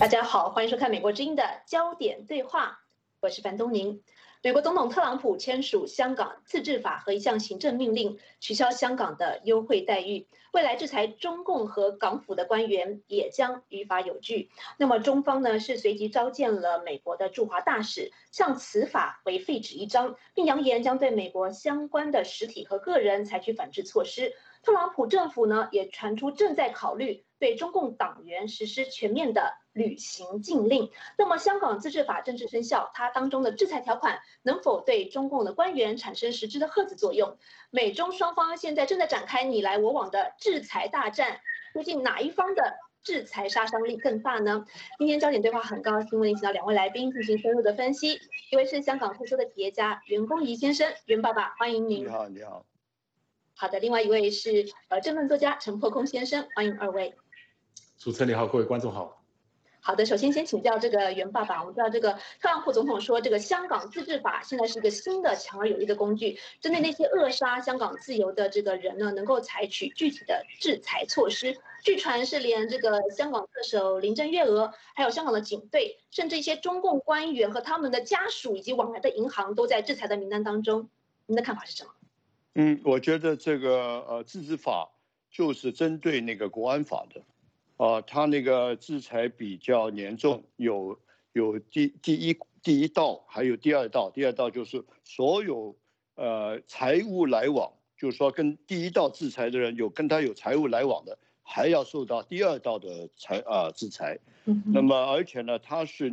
大家好，欢迎收看美国之音的焦点对话，我是樊东宁。美国总统特朗普签署香港自治法和一项行政命令，取消香港的优惠待遇。未来制裁中共和港府的官员也将于法有据。那么中方呢是随即召见了美国的驻华大使，向此法为废纸一张，并扬言将对美国相关的实体和个人采取反制措施。特朗普政府呢也传出正在考虑对中共党员实施全面的旅行禁令。那么香港自治法正式生效，它当中的制裁条款能否对中共的官员产生实质的吓阻作用？美中双方现在正在展开你来我往的制裁大战，究竟哪一方的制裁杀伤力更大呢？今天焦点对话很高兴为您请到两位来宾进行深入的分析，一位是香港退休的企业家袁弓夷先生，袁爸爸，欢迎您。 你好，你好。 好的，另外一位是政论作家陈破空先生，欢迎二位。 主持人你好，各位观众好。 好的，首先先请教这个袁爸爸，我们知道这个特朗普总统说，这个香港自治法现在是一个新的强而有力的工具，针对那些扼杀香港自由的这个人呢，能够采取具体的制裁措施。据传是连这个香港特首林郑月娥，还有香港的警队，甚至一些中共官员和他们的家属以及往来的银行都在制裁的名单当中。您的看法是什么？ 我觉得这个自治法就是针对那个国安法的，它那个制裁比较严重，有第一道，还有第二道。第二道就是所有财务来往，就是说跟第一道制裁的人跟他有财务来往的，还要受到第二道的制裁。那么而且呢，它是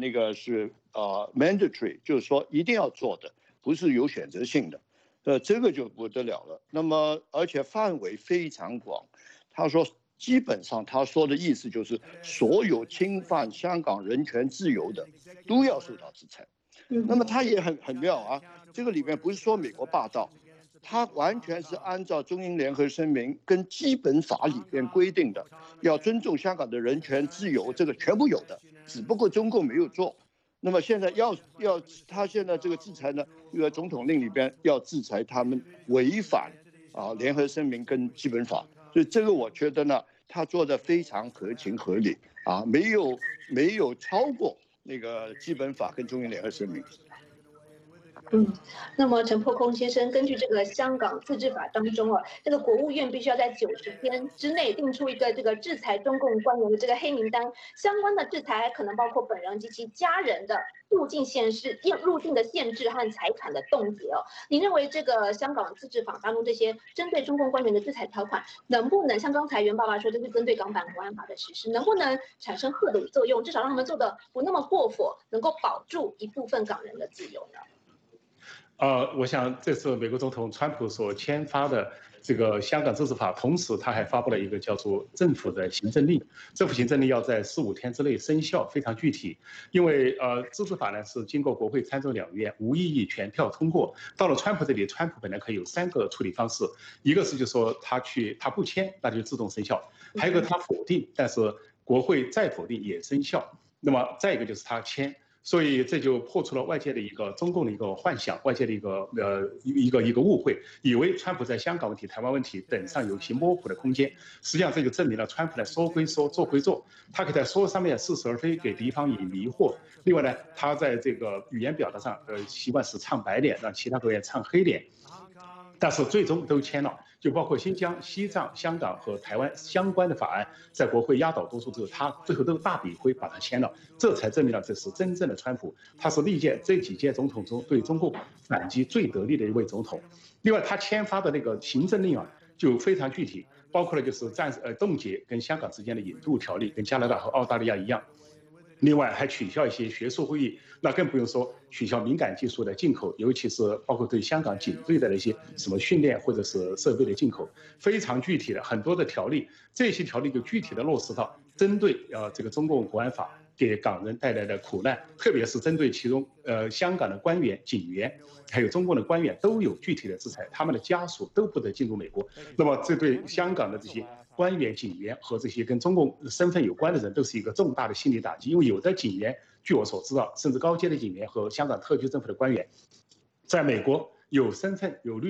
mandatory， 就是说一定要做的，不是有选择性的。这个就不得了了。那么，而且范围非常广。他说，基本上他说的意思就是，所有侵犯香港人权自由的，都要受到制裁。那么他也很妙啊，这个里面不是说美国霸道，他完全是按照中英联合声明跟基本法里边规定的，要尊重香港的人权自由，这个全部有的，只不过中共没有做。那么现在他现在这个制裁呢，这个总统令里边要制裁他们违反联合声明跟基本法，所以这个我觉得呢，他做的非常合情合理啊，没有超过那个基本法跟中英联合声明。 那么陈破空先生，根据这个香港自治法当中这个国务院必须要在90天之内定出一个这个制裁中共官员的这个黑名单，相关的制裁还可能包括本人及其家人的入境的限制和财产的冻结您认为这个香港自治法当中这些针对中共官员的制裁条款，能不能像刚才袁爸爸说，这是针对港版国安法的实施，能不能产生吓阻作用，至少让他们做的不那么过火，能够保住一部分港人的自由呢？ 我想这是美国总统川普所签发的这个香港自治法，同时他还发布了一个叫做政府的行政令，政府行政令要在15天之内生效，非常具体。因为自治法呢是经过国会参众两院无异议全票通过，到了川普这里，川普本来可以有3个处理方式，一个是就说他不签，那就自动生效；还有一个他否定，但是国会再否定也生效。那么再一个就是他签。所以这就破除了外界的一个中共的一个幻想，外界的一个误会，以为川普在香港问题、台湾问题等上有其模糊的空间。实际上这就证明了川普呢说归说，做归做，他可以在说上面似是而非，给敌方以迷惑。另外呢，他在这个语言表达上，习惯是唱白脸，让其他国家唱黑脸，但是最终都签了。就包括新疆、西藏、香港和台湾相关的法案，在国会压倒多数之后，他最后都大笔挥把它签了，这才证明了这是真正的川普，他是历届这几届总统中对中共反击最得力的一位总统。另外，他签发的那个行政令就非常具体，包括了就是冻结跟香港之间的引渡条例，跟加拿大和澳大利亚一样。另外还取消一些学术会议，那更不用说取消敏感技术的进口，尤其是包括对香港警队的那些什么训练或者是设备的进口，非常具体的很多的条例，这些条例就具体的落实到针对这个中共国安法给港人带来的苦难，特别是针对其中香港的官员、警员，还有中共的官员都有具体的制裁，他们的家属都不得进入美国。那么这对香港的这些官员、警员和这些跟中共身份有关的人都是一个重大的心理打击，因为有的警员，据我所知道，甚至高阶的警员和香港特区政府的官员，在美国有身份、有绿卡，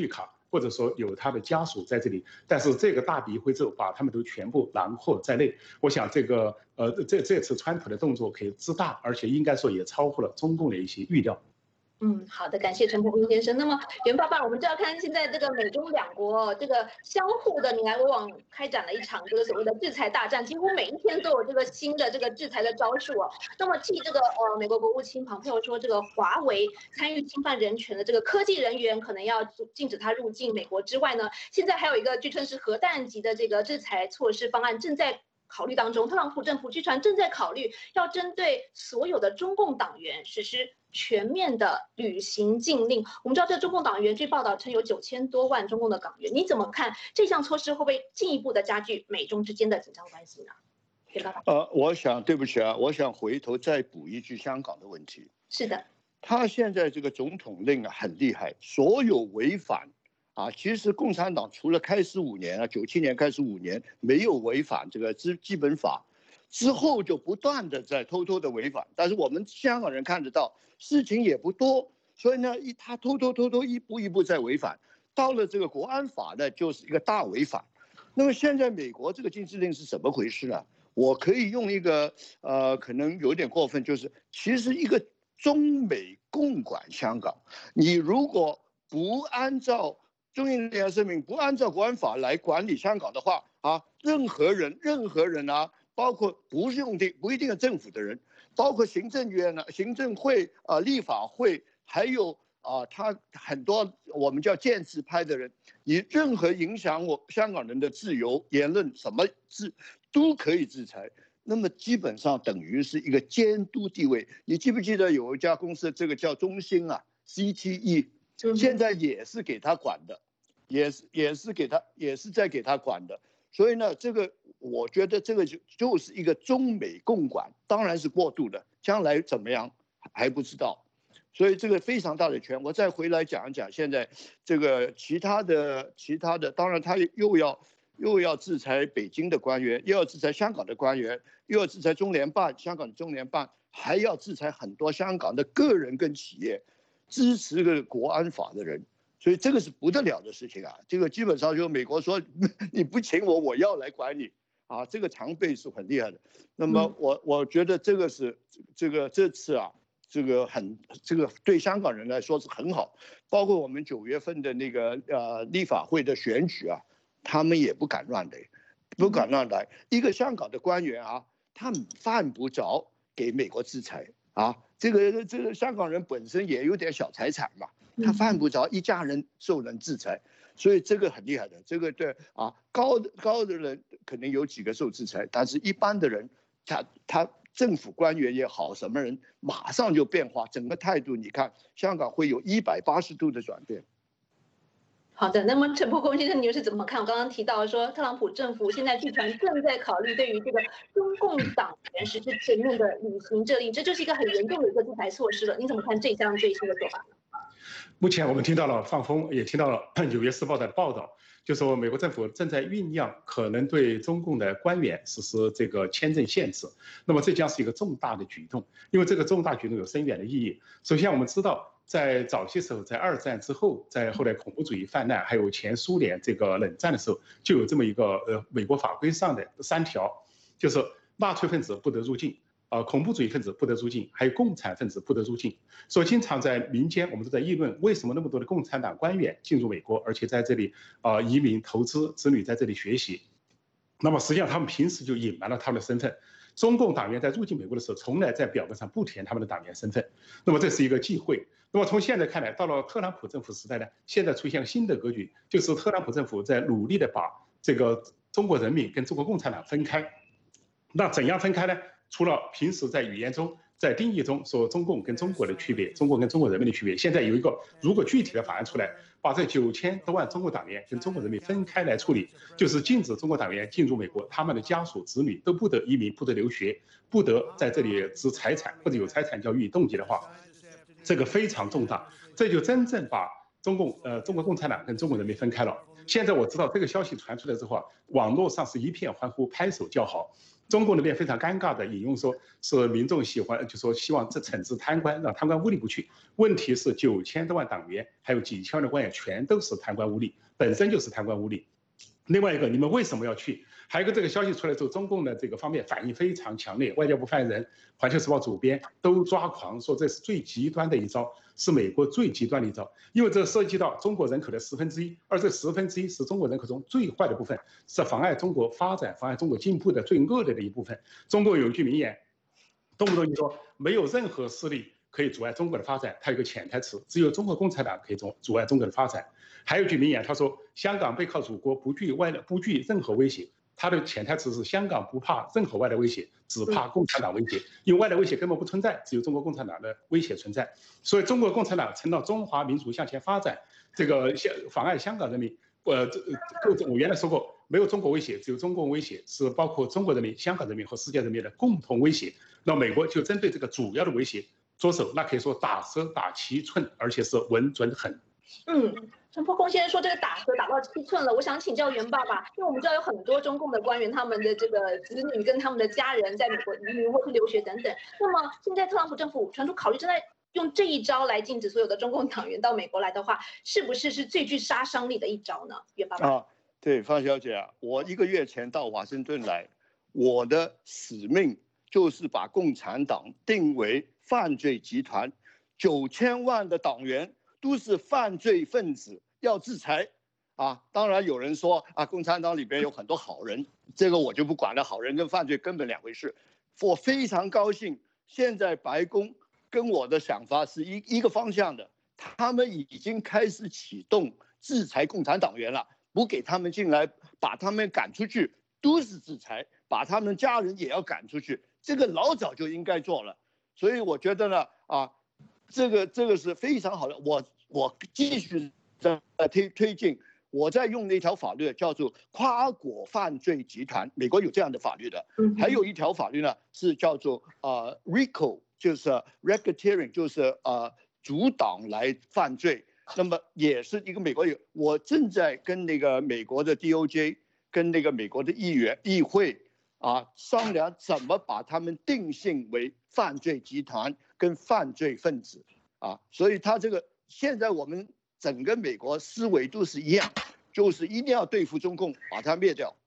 或者说有他的家属在这里，但是这个大笔一挥之后，把他们都全部囊括在内。我想这次川普的动作可以之大，而且应该说也超乎了中共的一些预料。 好的，感谢陈伯公先生。那么袁爸爸，我们就要看现在这个美中两国这个相互的你来我往，开展了一场这个所谓的制裁大战，几乎每一天都有这个新的这个制裁的招数哦。那么继这个美国国务卿庞佩奥说这个华为参与侵犯人权的这个科技人员可能要禁止他入境美国之外呢，现在还有一个据称是核弹级的这个制裁措施方案正在考虑当中，特朗普政府据传正在考虑要针对所有的中共党员实施全面的旅行禁令。我们知道，这中共党员据报道称有9000多万中共的党员，你怎么看这项措施会不会进一步的加剧美中之间的紧张关系呢？ 我想对不起啊，我想回头再补一句香港的问题。 是的， 他现在这个总统令啊很厉害，所有违反。其实共产党除了开始5年97年开始5年没有违反这个基本法，之后就不断的在偷偷的违反。但是我们香港人看得到，事情也不多，所以呢，他偷一步一步在违反。到了这个国安法呢，就是一个大违反。那么现在美国这个禁制令是怎么回事呢？我可以用一个可能有点过分，就是其实一个中美共管香港，你如果不按照中英联合声明不按照国安法来管理香港的话任何人包括不一定是政府的人，包括行政院行政会立法会，还有他很多我们叫建制派的人，你任何影响香港人的自由言论什么都可以制裁。那么基本上等于是一个监督地位。你记不记得有一家公司，这个叫中兴CTE，现在也是给他管的，也是在给他管的。所以呢，这个我觉得这个就是一个中美共管，当然是过渡的，将来怎么样还不知道。所以这个非常大的权。我再回来讲一讲现在这个其他的，当然他又要制裁北京的官员，又要制裁香港的官员，又要制裁香港的中联办，还要制裁很多香港的个人跟企业支持这个国安法的人。所以这个是不得了的事情这个基本上就美国说你不请我，我要来管你这个常备是很厉害的。那么我觉得这个是这次这个对香港人来说是很好。包括我们9月份的那个立法会的选举他们也不敢乱来。一个香港的官员他犯不着给美国制裁这个香港人本身也有点小财产嘛，他犯不着一家人受人制裁，所以这个很厉害的。这个对高的人可能有几个受制裁，但是一般的人，他政府官员也好，什么人马上就变化，整个态度你看香港会有180度的转变。 好的，那么陈伯公先生，你又是怎么看？我刚刚提到说，特朗普政府现在据传正在考虑对于这个中共党员实施全面的旅行禁令，这就是一个很严重的一个制裁措施了。你怎么看这项最新的做法？ 目前我们听到了放风，也听到了《纽约时报》的报道，就说美国政府正在酝酿可能对中共的官员实施这个签证限制。那么这将是一个重大的举动，因为这个重大举动有深远的意义。首先，我们知道，在早些时候，在2战之后，在后来恐怖主义泛滥，还有前苏联这个冷战的时候，就有这么一个美国法规上的3条，就是纳粹分子不得入境。恐怖主义分子不得入境，还有共产分子不得入境。所以经常在民间，我们都在议论，为什么那么多的共产党官员进入美国，而且在这里移民投资，子女在这里学习。那么实际上他们平时就隐瞒了他们的身份。中共党员在入境美国的时候，从来在表面上不填他们的党员身份。那么这是一个忌讳。那么从现在看来，到了特朗普政府时代呢，现在出现了新的格局，就是特朗普政府在努力的把这个中国人民跟中国共产党分开。那怎样分开呢？除了平时在语言中、在定义中说中共跟中国的区别，中国跟中国人民的区别，现在有一个如果具体的法案出来，把这9000多万中国党员跟中国人民分开来处理，就是禁止中国党员进入美国，他们的家属子女都不得移民、不得留学、不得在这里置财产，或者有财产叫予以冻结的话，这个非常重大，这就真正把中国共产党跟中国人民分开了。现在我知道这个消息传出来之后啊，网络上是一片欢呼，拍手叫好。中共那边非常尴尬的引用说，是民众喜欢，就说希望这惩治贪官，让贪官污吏不去。问题是9000多万党员，还有几千万的官员，全都是贪官污吏，本身就是贪官污吏。另外一个，你们为什么要去？还有一个，这个消息出来之后，中共的这个方面反应非常强烈，外交部发言人、环球时报主编都抓狂，说这是最极端的一招，是美国最极端的一招，因为这涉及到中国人口的1/10，而这1/10是中国人口中最坏的部分，是妨碍中国发展、妨碍中国进步的最恶劣的一部分。中国有一句名言，动不动就说没有任何势力可以阻碍中国的发展，它有个潜台词，只有中国共产党可以阻碍中国的发展。还有一句名言，他说香港背靠祖国，不惧任何威胁。他的潜台词是香港不怕任何外来威胁，只怕共产党威胁，因为外来威胁根本不存在，只有中国共产党的威胁存在。所以中国共产党成了中华民族向前发展这个妨碍香港人民。我原来说过，没有中国威胁，只有中共威胁，是包括中国人民、香港人民和世界人民的共同威胁。那美国就针对这个主要的威胁着手，那可以说打蛇打7寸，而且是稳准狠。 陈破空先生说这个打蛇打到7寸了，我想请教袁爸爸，因为我们知道有很多中共的官员，他们的这个子女跟他们的家人在美国移民或是留学等等。那么现在特朗普政府传出考虑正在用这一招来禁止所有的中共党员到美国来的话，是不是最具杀伤力的一招呢？袁爸爸。 对，方小姐啊，我1个月前到华盛顿来，我的使命就是把共产党定为犯罪集团，9000万的党员都是犯罪分子，要制裁啊！当然有人说啊，共产党里边有很多好人，这个我就不管了，好人跟犯罪根本2回事。我非常高兴，现在白宫跟我的想法是一个方向的，他们已经开始启动制裁共产党员了，不给他们进来，把他们赶出去，都是制裁，把他们家人也要赶出去，这个老早就应该做了。所以我觉得呢，这个是非常好的，我继续在推进，我在用那条法律叫做跨国犯罪集团，美国有这样的法律的。还有一条法律呢是叫做RICO， 就是 racketeering， 就是阻挡来犯罪。那么也是一个美国有，我正在跟那个美国的 DOJ 跟那个美国的议会商量怎么把他们定性为犯罪集团跟犯罪分子所以他这个现在我们整个美国思维都是一样，就是一定要对付中共，把它灭掉。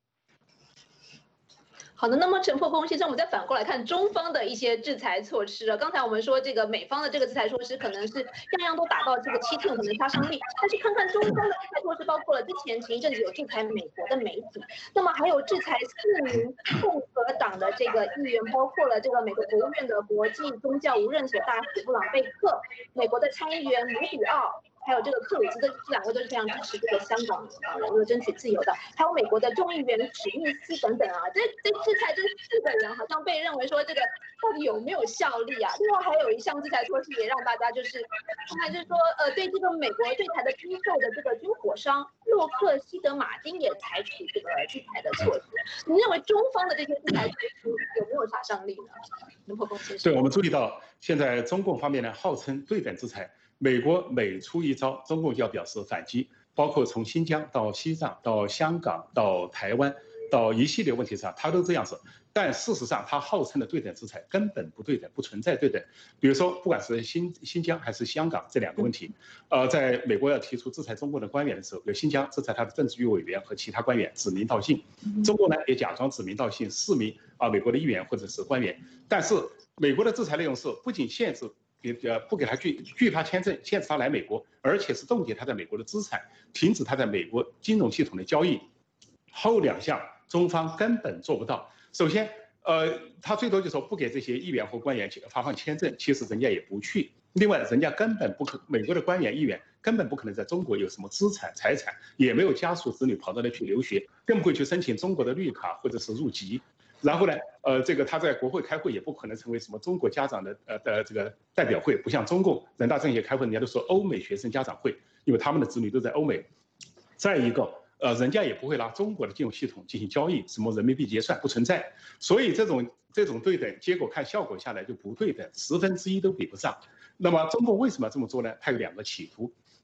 好的，那么陈破空先生，我们再反过来看中方的一些制裁措施刚才我们说这个美方的这个制裁措施可能是样样都打到这个7寸，可能杀伤力。但是看看中方的制裁措施，包括了之前一阵子有制裁美国的媒体，那么还有制裁4名共和党的这个议员，包括了这个美国国务院的国际宗教无任所大使布朗贝克，美国的参议员卢比奥。还有这个克鲁兹，这2位都是非常支持这个香港人为争取自由的，还有美国的众议员史密斯等等这制裁这4个人好像被认为说这个到底有没有效力另外还有一项制裁措施也让大家就是看看，就是说对这个美国对台的军售的这个军火商洛克希德马丁也采取这个制裁的措施。你认为中方的这些制裁措施有没有杀伤力呢？陈破空先生。 对，我们注意到现在中共方面呢号称对等制裁。美国每出一招，中共就要表示反击，包括从新疆到西藏到香港到台湾到一系列问题上，他都这样子。但事实上，他号称的对等制裁根本不对等，不存在对等。比如说，不管是新疆还是香港这2个问题，在美国要提出制裁中国的官员的时候，有新疆制裁他的政治局委员和其他官员指名道姓，中国呢也假装指名道姓4名美国的议员或者是官员。但是美国的制裁内容是不仅限制。不给他拒发签证，限制他来美国，而且是冻结他在美国的资产，停止他在美国金融系统的交易。后2项中方根本做不到。首先，他最多就说不给这些议员或官员发放签证，其实人家也不去。另外，人家根本不可，美国的官员、议员根本不可能在中国有什么资产、财产，也没有家属子女跑到那去留学，更不会去申请中国的绿卡或者是入籍。然后呢，这个他在国会开会也不可能成为什么中国家长的这个代表会，不像中共人大政协开会，人家都说欧美学生家长会，因为他们的子女都在欧美。再一个，人家也不会拿中国的金融系统进行交易，什么人民币结算不存在。所以这种对等，结果看效果下来就不对等，1/10都比不上。那么中共为什么要这么做呢？它有2个企图。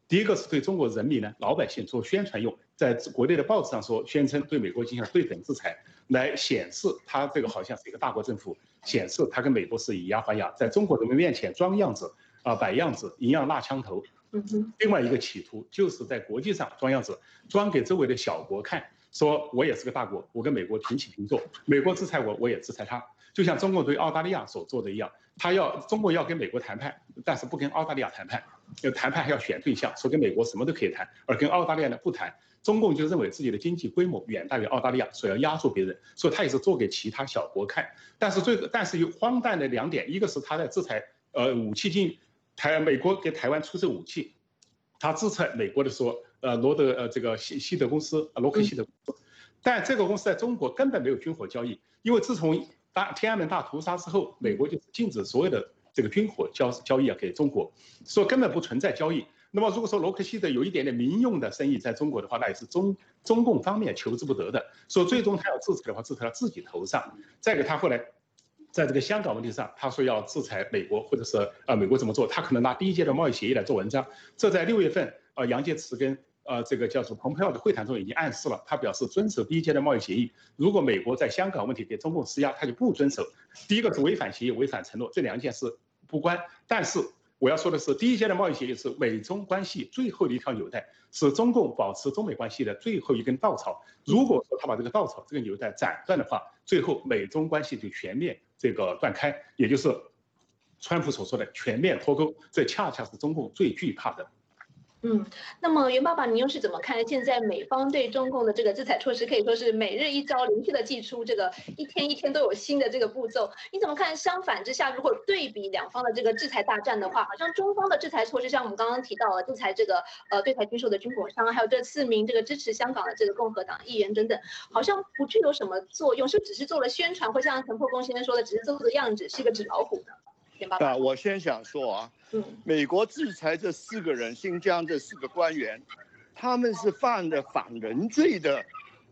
第一个是对中国人民呢老百姓做宣传用，在国内的报纸上说宣称对美国进行了对等制裁，来显示他这个好像是一个大国政府，显示他跟美国是以牙还牙，在中国人民面前装样子摆样子，一样拉枪头。另外一个企图就是在国际上装样子，装给周围的小国看，说我也是个大国，我跟美国平起平坐，美国制裁我，我也制裁他。就像中国对澳大利亚所做的一样，中国要跟美国谈判，但是不跟澳大利亚谈判，谈判还要选对象，说跟美国什么都可以谈，而跟澳大利亚呢不谈。中共就认为自己的经济规模远大于澳大利亚，所以要压住别人，所以他也是做给其他小国看。但是有荒诞的2点，一个是他在制裁武器进美国给台湾出售武器，他制裁美国的说这个西德公司罗克希德公司，但这个公司在中国根本没有军火交易，因为自从天安门大屠杀之后，美国就禁止所有的这个军火交易给中国，说根本不存在交易。那么如果说罗克希德有一点点民用的生意在中国的话，那也是中共方面求之不得的。说最终他要制裁的话，制裁到自己头上。再给他后来在这个香港问题上，他说要制裁美国，或者是美国怎么做，他可能拿第一阶段贸易协议来做文章。这在6月份杨洁篪跟这个叫做蓬佩奥的会谈中已经暗示了，他表示遵守第一阶段贸易协议。如果美国在香港问题给中共施压，他就不遵守。第一个是违反协议、违反承诺，这2件事不关。但是我要说的是，第一阶段贸易协议是美中关系最后的一条纽带，是中共保持中美关系的最后一根稻草。如果说他把这个稻草、这个纽带斩断的话，最后美中关系就全面这个断开，也就是川普所说的全面脱钩。这恰恰是中共最惧怕的。 那么袁爸爸，你又是怎么看现在美方对中共的这个制裁措施，可以说是每日一招，连续的祭出，这个一天一天都有新的这个步骤？你怎么看？相反之下，如果对比两方的这个制裁大战的话，好像中方的制裁措施，像我们刚刚提到了制裁这个对台军售的军火商，还有这4名这个支持香港的这个共和党议员等等，好像不具有什么作用，是只是做了宣传，或像陈破公先生说的，只是做个样子，是一个纸老虎呢？ 我先想说啊，美国制裁这4个人，新疆这4个官员，他们是犯了反人罪的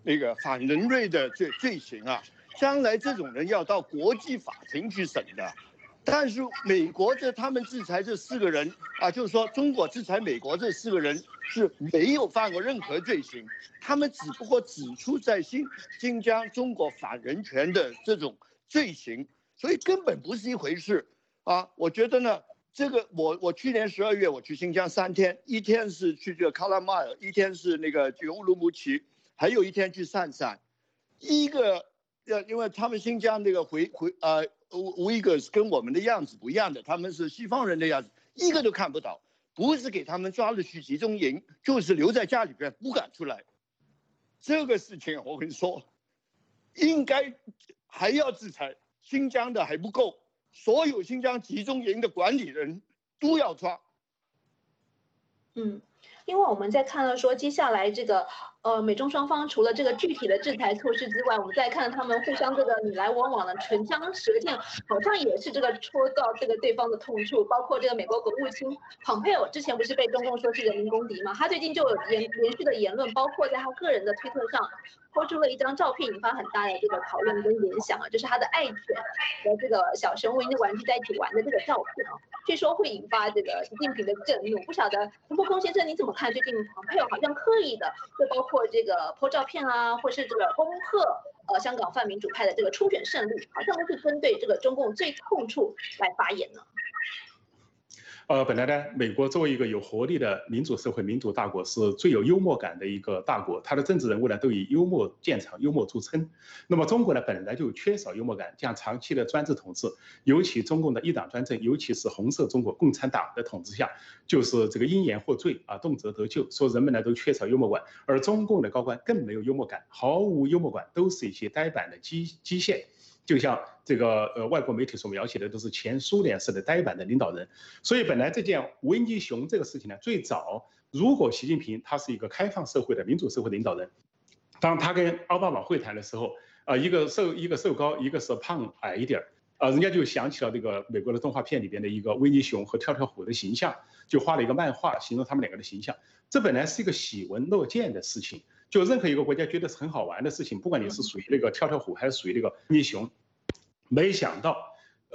罪行啊，将来这种人要到国际法庭去审的。但是美国他们制裁这4个人啊，就是说中国制裁美国这4个人是没有犯过任何罪行，他们只不过指出在新疆中国反人权的这种罪行，所以根本不是一回事。我觉得呢，这个我去年12月我去新疆3天，1天是去这个喀拉玛尔，1天是那个去乌鲁木齐，还有1天去鄯善。因为他们新疆那个无一个是跟我们的样子不一样的，他们是西方人的样子，一个都看不到，不是给他们抓了去集中营，就是留在家里边不敢出来。这个事情我跟你说，应该还要制裁，新疆的还不够。所有新疆集中营的管理人都要抓。 因为我们在看到说，接下来这个美中双方除了这个具体的制裁措施之外，我们再看他们互相这个你来我往的唇枪舌剑，好像也是这个戳到这个对方的痛处。包括这个美国国务卿蓬佩奥之前不是被中共说是人民公敌吗？他最近就有连续的言论，包括在他个人的推特上抛出了一张照片，引发很大的这个讨论跟联想就是他的爱犬和这个小熊维的玩具在一起玩的这个照片据说会引发这个习近平的震怒。不晓得陈破空先生你怎么看？最近蓬佩奥好像刻意的，就包括这个po照片啊，或是这个恭贺香港泛民主派的这个初选胜利，好像都是针对这个中共最痛处来发言呢。 本来呢，美国作为一个有活力的民主社会、民主大国，是最有幽默感的一个大国。它的政治人物呢，都以幽默见长、幽默著称。那么中国呢，本来就缺少幽默感，这样长期的专制统治，尤其中共的一党专政，尤其是红色中国共产党的统治下，就是这个因言获罪啊，动辄得咎，说人们呢都缺少幽默感，而中共的高官更没有幽默感，毫无幽默感，都是一些呆板的机械。就像这个外国媒体所描写的，都是前苏联式的呆板的领导人。所以本来这件维尼熊这个事情呢，最早如果习近平他是一个开放社会的民主社会领导人，当他跟奥巴马会谈的时候，一个瘦高，一个是胖矮一点，人家就想起了这个美国的动画片里边的一个维尼熊和跳跳虎的形象，就画了一个漫画形容他们2个的形象。这本来是一个喜闻乐见的事情。就任何一个国家觉得是很好玩的事情，不管你是属于那个跳跳虎还是属于那个维尼熊，没想到，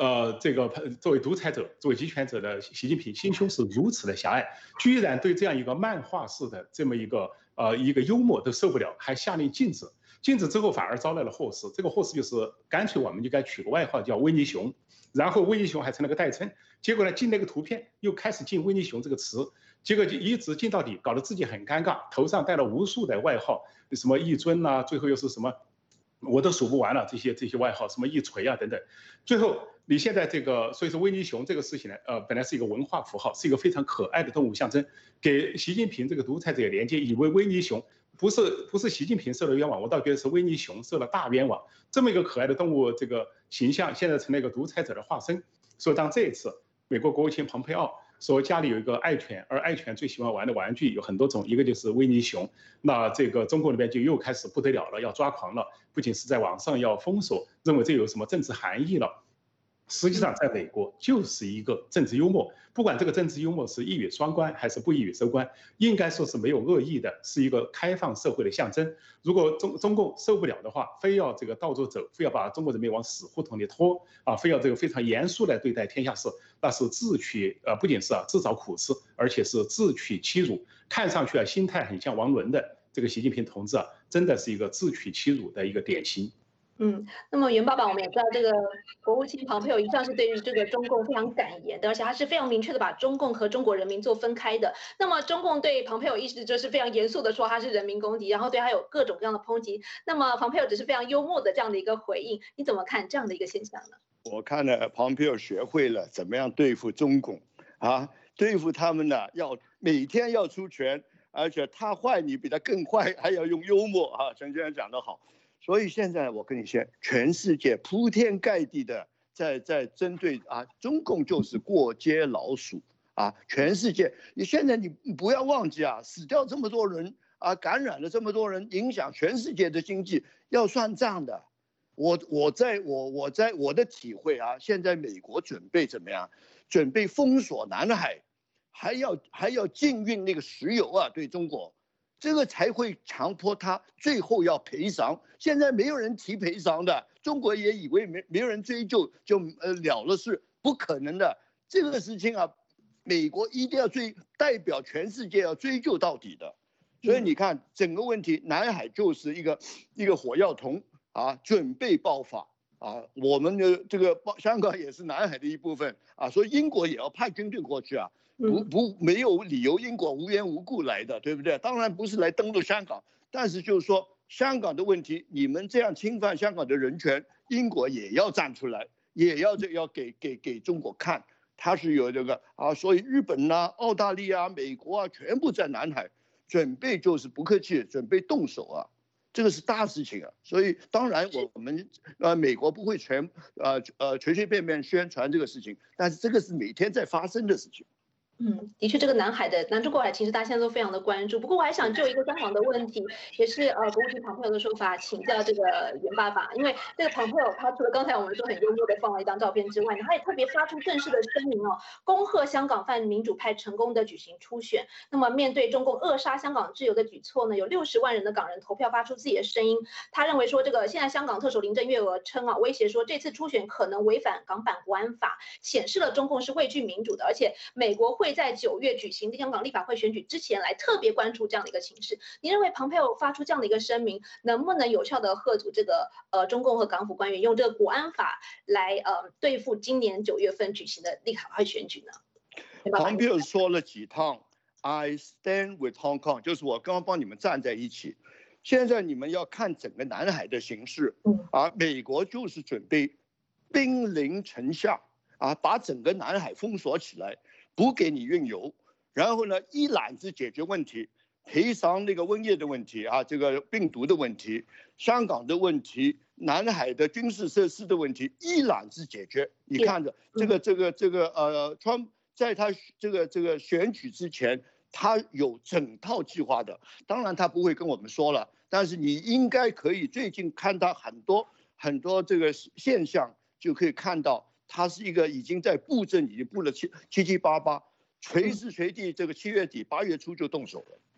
这个作为独裁者、作为集权者的习近平心胸是如此的狭隘，居然对这样一个漫画式的这么一个幽默都受不了，还下令禁止。禁止之后反而招来了祸事，这个祸事就是干脆我们就该取个外号叫维尼熊，然后维尼熊还成了个代称。结果呢，进那个图片又开始进维尼熊这个词，结果就一直进到底，搞得自己很尴尬，头上戴了无数的外号，什么一尊啊，最后又是什么。我都数不完了，这些外号，什么一锤啊等等，最后你现在这个，所以说维尼熊这个事情呢，本来是一个文化符号，是一个非常可爱的动物象征，给习近平这个独裁者连接，以为维尼熊不是习近平受了冤枉，我倒觉得是维尼熊受了大冤枉。这么一个可爱的动物这个形象，现在成了一个独裁者的化身。所以当这一次美国国务卿蓬佩奥说家里有一个爱犬，而爱犬最喜欢玩的玩具有很多种，一个就是维尼熊。那这个中国那边就又开始不得了了，要抓狂了，不仅是在网上要封锁，认为这有什么政治含义了。实际上，在美国就是一个政治幽默，不管这个政治幽默是一语双关还是不一语收官，应该说是没有恶意的，是一个开放社会的象征。如果中共受不了的话，非要这个倒着走，非要把中国人民往死胡同里拖啊，非要这个非常严肃来对待天下事，那是自取不仅是自找苦吃，而且是自取其辱。看上去心态很像王伦的这个习近平同志真的是一个自取其辱的一个典型。 那么袁爸爸，我们也知道，这个国务卿蓬佩奥一向是对于这个中共非常敢言的，而且他是非常明确的把中共和中国人民做分开的。那么中共对蓬佩奥一直就是非常严肃的说他是人民公敌，然后对他有各种各样的抨击。那么蓬佩奥只是非常幽默的这样的一个回应，你怎么看这样的一个现象呢？ 我看呢，蓬佩奥学会了怎么样对付中共对付他们呢，要每天要出拳，而且他坏你比他更坏，还要用幽默陈先生讲得好。所以现在我跟你说，全世界铺天盖地的在针对中共就是过街老鼠全世界，现在你不要忘记死掉这么多人感染了这么多人，影响全世界的经济，要算账的。我的体会现在美国准备怎么样？准备封锁南海，还要禁运那个石油对中国。这个才会强迫他最后要赔偿。现在没有人提赔偿的，中国也以为没有人追究就了了事，不可能的。这个事情美国一定要代表全世界要追究到底的。所以你看整个问题，南海就是一个火药桶准备爆发我们的这个香港也是南海的一部分所以英国也要派军队过去没有理由英国无缘无故来的，对不对？当然不是来登陆香港，但是就是说香港的问题，你们这样侵犯香港的人权，英国也要站出来，也要给中国看，他是有这个所以日本澳大利亚、美国全部在南海准备，就是不客气，准备动手这个是大事情所以当然我们美国不会随随便便宣传这个事情，但是这个是每天在发生的事情。 的确，这个南中国海其实大家现在都非常的关注。不过我还想就一个香港的问题，也是国务卿蓬佩奥的说法，请教这个袁爸爸。因为这个蓬佩奥他除了刚才我们说很幽默的放了一张照片之外呢，他也特别发出正式的声明恭贺香港泛民主派成功的举行初选。那么面对中共扼杀香港自由的举措呢，有60万人的港人投票发出自己的声音。他认为说，这个现在香港特首林郑月娥称威胁说这次初选可能违反港版国安法，显示了中共是畏惧民主的，而且美国会在9月举行香港立法会选举之前来特别关注这样的一个情势。你认为蓬佩奥发出这样的一个声明，能不能有效的吓阻这个中共和港府官员用这个国安法来对付今年9月份举行的立法会选举呢？ 蓬佩奥说了几趟 "I stand with Hong Kong"， 就是我刚刚帮你们站在一起。现在你们要看整个南海的形势美国就是准备兵临城下把整个南海封锁起来，不给你运油，然后呢一揽子解决问题，赔偿那个瘟疫的问题这个病毒的问题，香港的问题，南海的军事设施的问题，一揽子解决。你看着川在他这个选举之前，他有整套计划的。当然他不会跟我们说了，但是你应该可以最近看到很多这个现象，就可以看到。他是一个已经在布阵，已经布了七七八八，随时随地这个7月底8月初就动手了。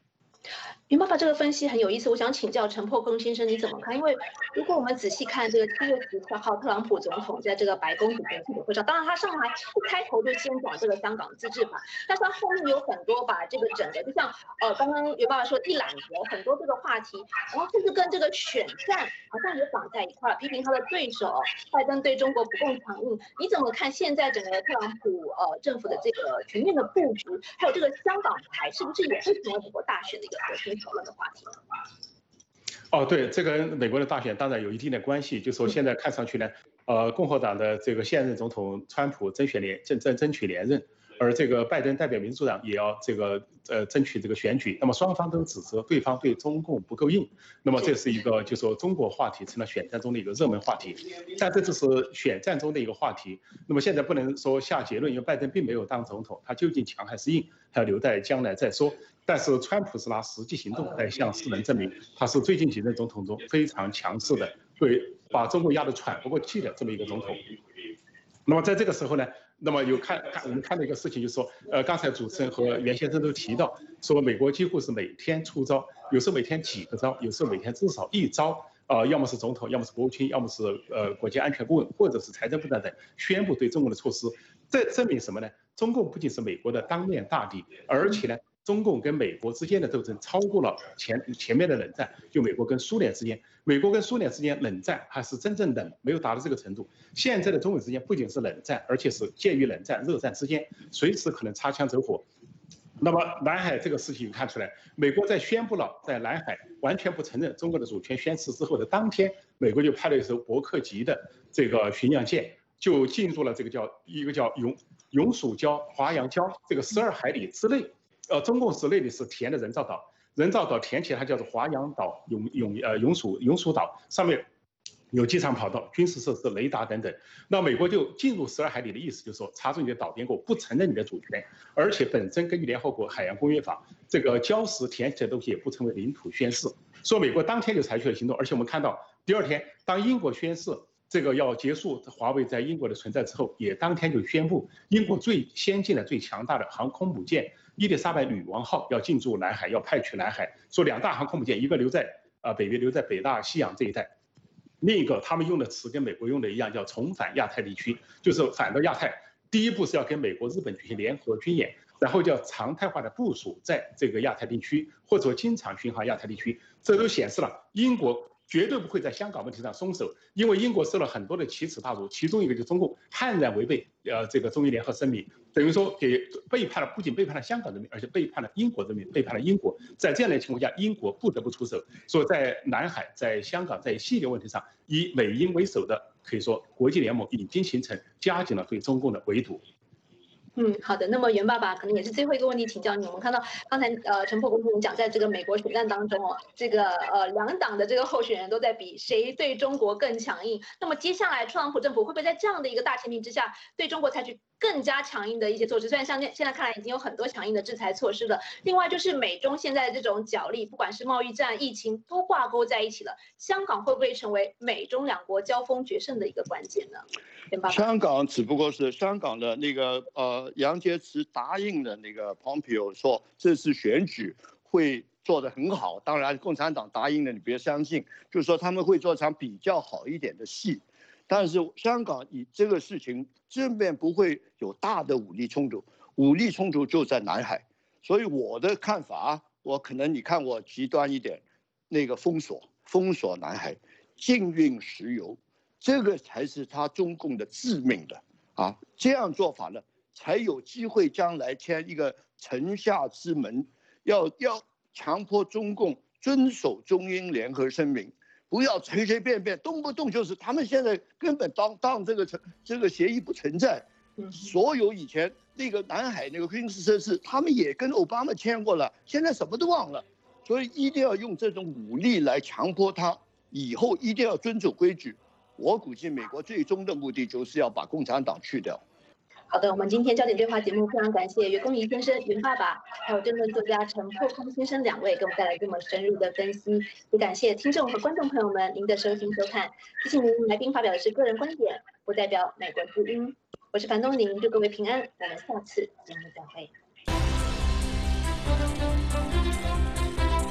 云爸爸这个分析很有意思，我想请教陈破空先生你怎么看？因为如果我们仔细看这个7月14号特朗普总统在这个白宫举行记者会上，当然他上来一开头就先讲这个香港自治法，但是他后面有很多把这个整个就像刚刚云爸爸说一揽子很多这个话题，然后甚至跟这个选战好像也绑在一块，批评他的对手拜登对中国不够强硬。你怎么看现在整个特朗普政府的这个全面的布局，还有这个香港牌是不是也会成为美国大选的一个核心讨论的话题呢？ 哦，对，这跟美国的大选当然有一定的关系。就说现在看上去呢，共和党的这个现任总统川普争取连任，而这个拜登代表民主党也要这个争取这个选举。那么双方都指责对方对中共不够硬。那么这是一个就说中国话题成了选战中的一个热门话题。但这只是选战中的一个话题。那么现在不能说下结论，因为拜登并没有当总统，他究竟强还是硬，还要留待将来再说。但是川普是拿实际行动来向世人证明，他是最近几任总统中非常强势的，对把中国压得喘不过气的这么一个总统。那么在这个时候呢，那么我们看到一个事情，就是说，刚才主持人和袁先生都提到，说美国几乎是每天出招，有时候每天几个招，有时候每天至少一招，要么是总统，要么是国务卿，要么是国家安全顾问，或者是财政部长等宣布对中国的措施。这证明什么呢？中共不仅是美国的当面大敌，而且呢，中共跟美国之间的斗争超过了前面的冷战，就美国跟苏联之间，美国跟苏联之间冷战还是真正冷，没有达到这个程度。现在的中美之间不仅是冷战，而且是介于冷战、热战之间，随时可能擦枪走火。那么南海这个事情看出来，美国在宣布了在南海完全不承认中国的主权宣誓之后的当天，美国就派了一艘伯克级的这个巡洋舰，就进入了这个叫永暑礁、华阳礁这个12海里之内。中共是那里是填的人造岛，人造岛填起来它叫做华阳岛永暑岛，上面有机场跑道、军事设施、雷达等等。那美国就进入12海里的意思就是说，查出你的岛边过，不承认你的主权，而且本身根据联合国海洋公约法，这个礁石填起来的东西也不成为领土宣示。所以美国当天就采取了行动，而且我们看到第二天，当英国宣誓这个要结束华为在英国的存在之后，也当天就宣布英国最先进的、最强大的航空母舰伊丽莎白女王号要进驻南海，要派去南海。说2大航空母舰，一个留在北约，留在北大西洋这一带，另一个他们用的词跟美国用的一样，叫重返亚太地区，就是反到亚太。第一步是要跟美国、日本举行联合军演，然后叫常态化的部署在这个亚太地区，或者说经常巡航亚太地区。这都显示了英国绝对不会在香港问题上松手，因为英国受了很多的奇耻大辱，其中一个就是中共悍然违背这个中英联合声明，等于说给背叛了，不仅背叛了香港人民，而且背叛了英国人民，背叛了英国。在这样的情况下，英国不得不出手，说在南海、在香港、在一系列问题上，以美英为首的可以说国际联盟已经形成，加紧了对中共的围堵。 好的。那么袁爸爸可能也是最后一个问题请教你。我们看到刚才陈破公主讲，在这个美国选战当中这个2党的这个候选人都在比谁对中国更强硬。那么接下来特朗普政府会不会在这样的一个大前提之下，对中国采取更加强硬的一些措施？虽然像现在看来已经有很多强硬的制裁措施了。另外就是美中现在这种角力，不管是贸易战、疫情都挂钩在一起了，香港会不会成为美中2国交锋决胜的一个关键呢？ 香港只不过是香港的那个杨洁篪答应的那个 Pompeo 说这次选举会做得很好，当然共产党答应的你别相信，就是说他们会做场比较好一点的戏。但是香港以这个事情正面不会有大的武力冲突，武力冲突就在南海。所以我的看法，我可能你看我极端一点，那个封锁南海，禁运石油，这个才是他中共的致命的啊！这样做法呢，才有机会将来签一个城下之盟，要强迫中共遵守中英联合声明，不要随随便便动不动就是他们现在根本当这个协议不存在。所有以前那个南海那个军事设施，他们也跟奥巴马签过了，现在什么都忘了，所以一定要用这种武力来强迫他，以后一定要遵守规矩。我估计美国最终的目的就是要把共产党去掉。 好的，我们今天焦点对话节目非常感谢袁弓夷先生、袁爸爸，还有政论作家陈破空先生2位给我们带来这么深入的分析，也感谢听众和观众朋友们您的收听收看。提醒您，来宾发表的是个人观点，不代表美国之音。我是樊东宁，祝各位平安，我们下次节目再会。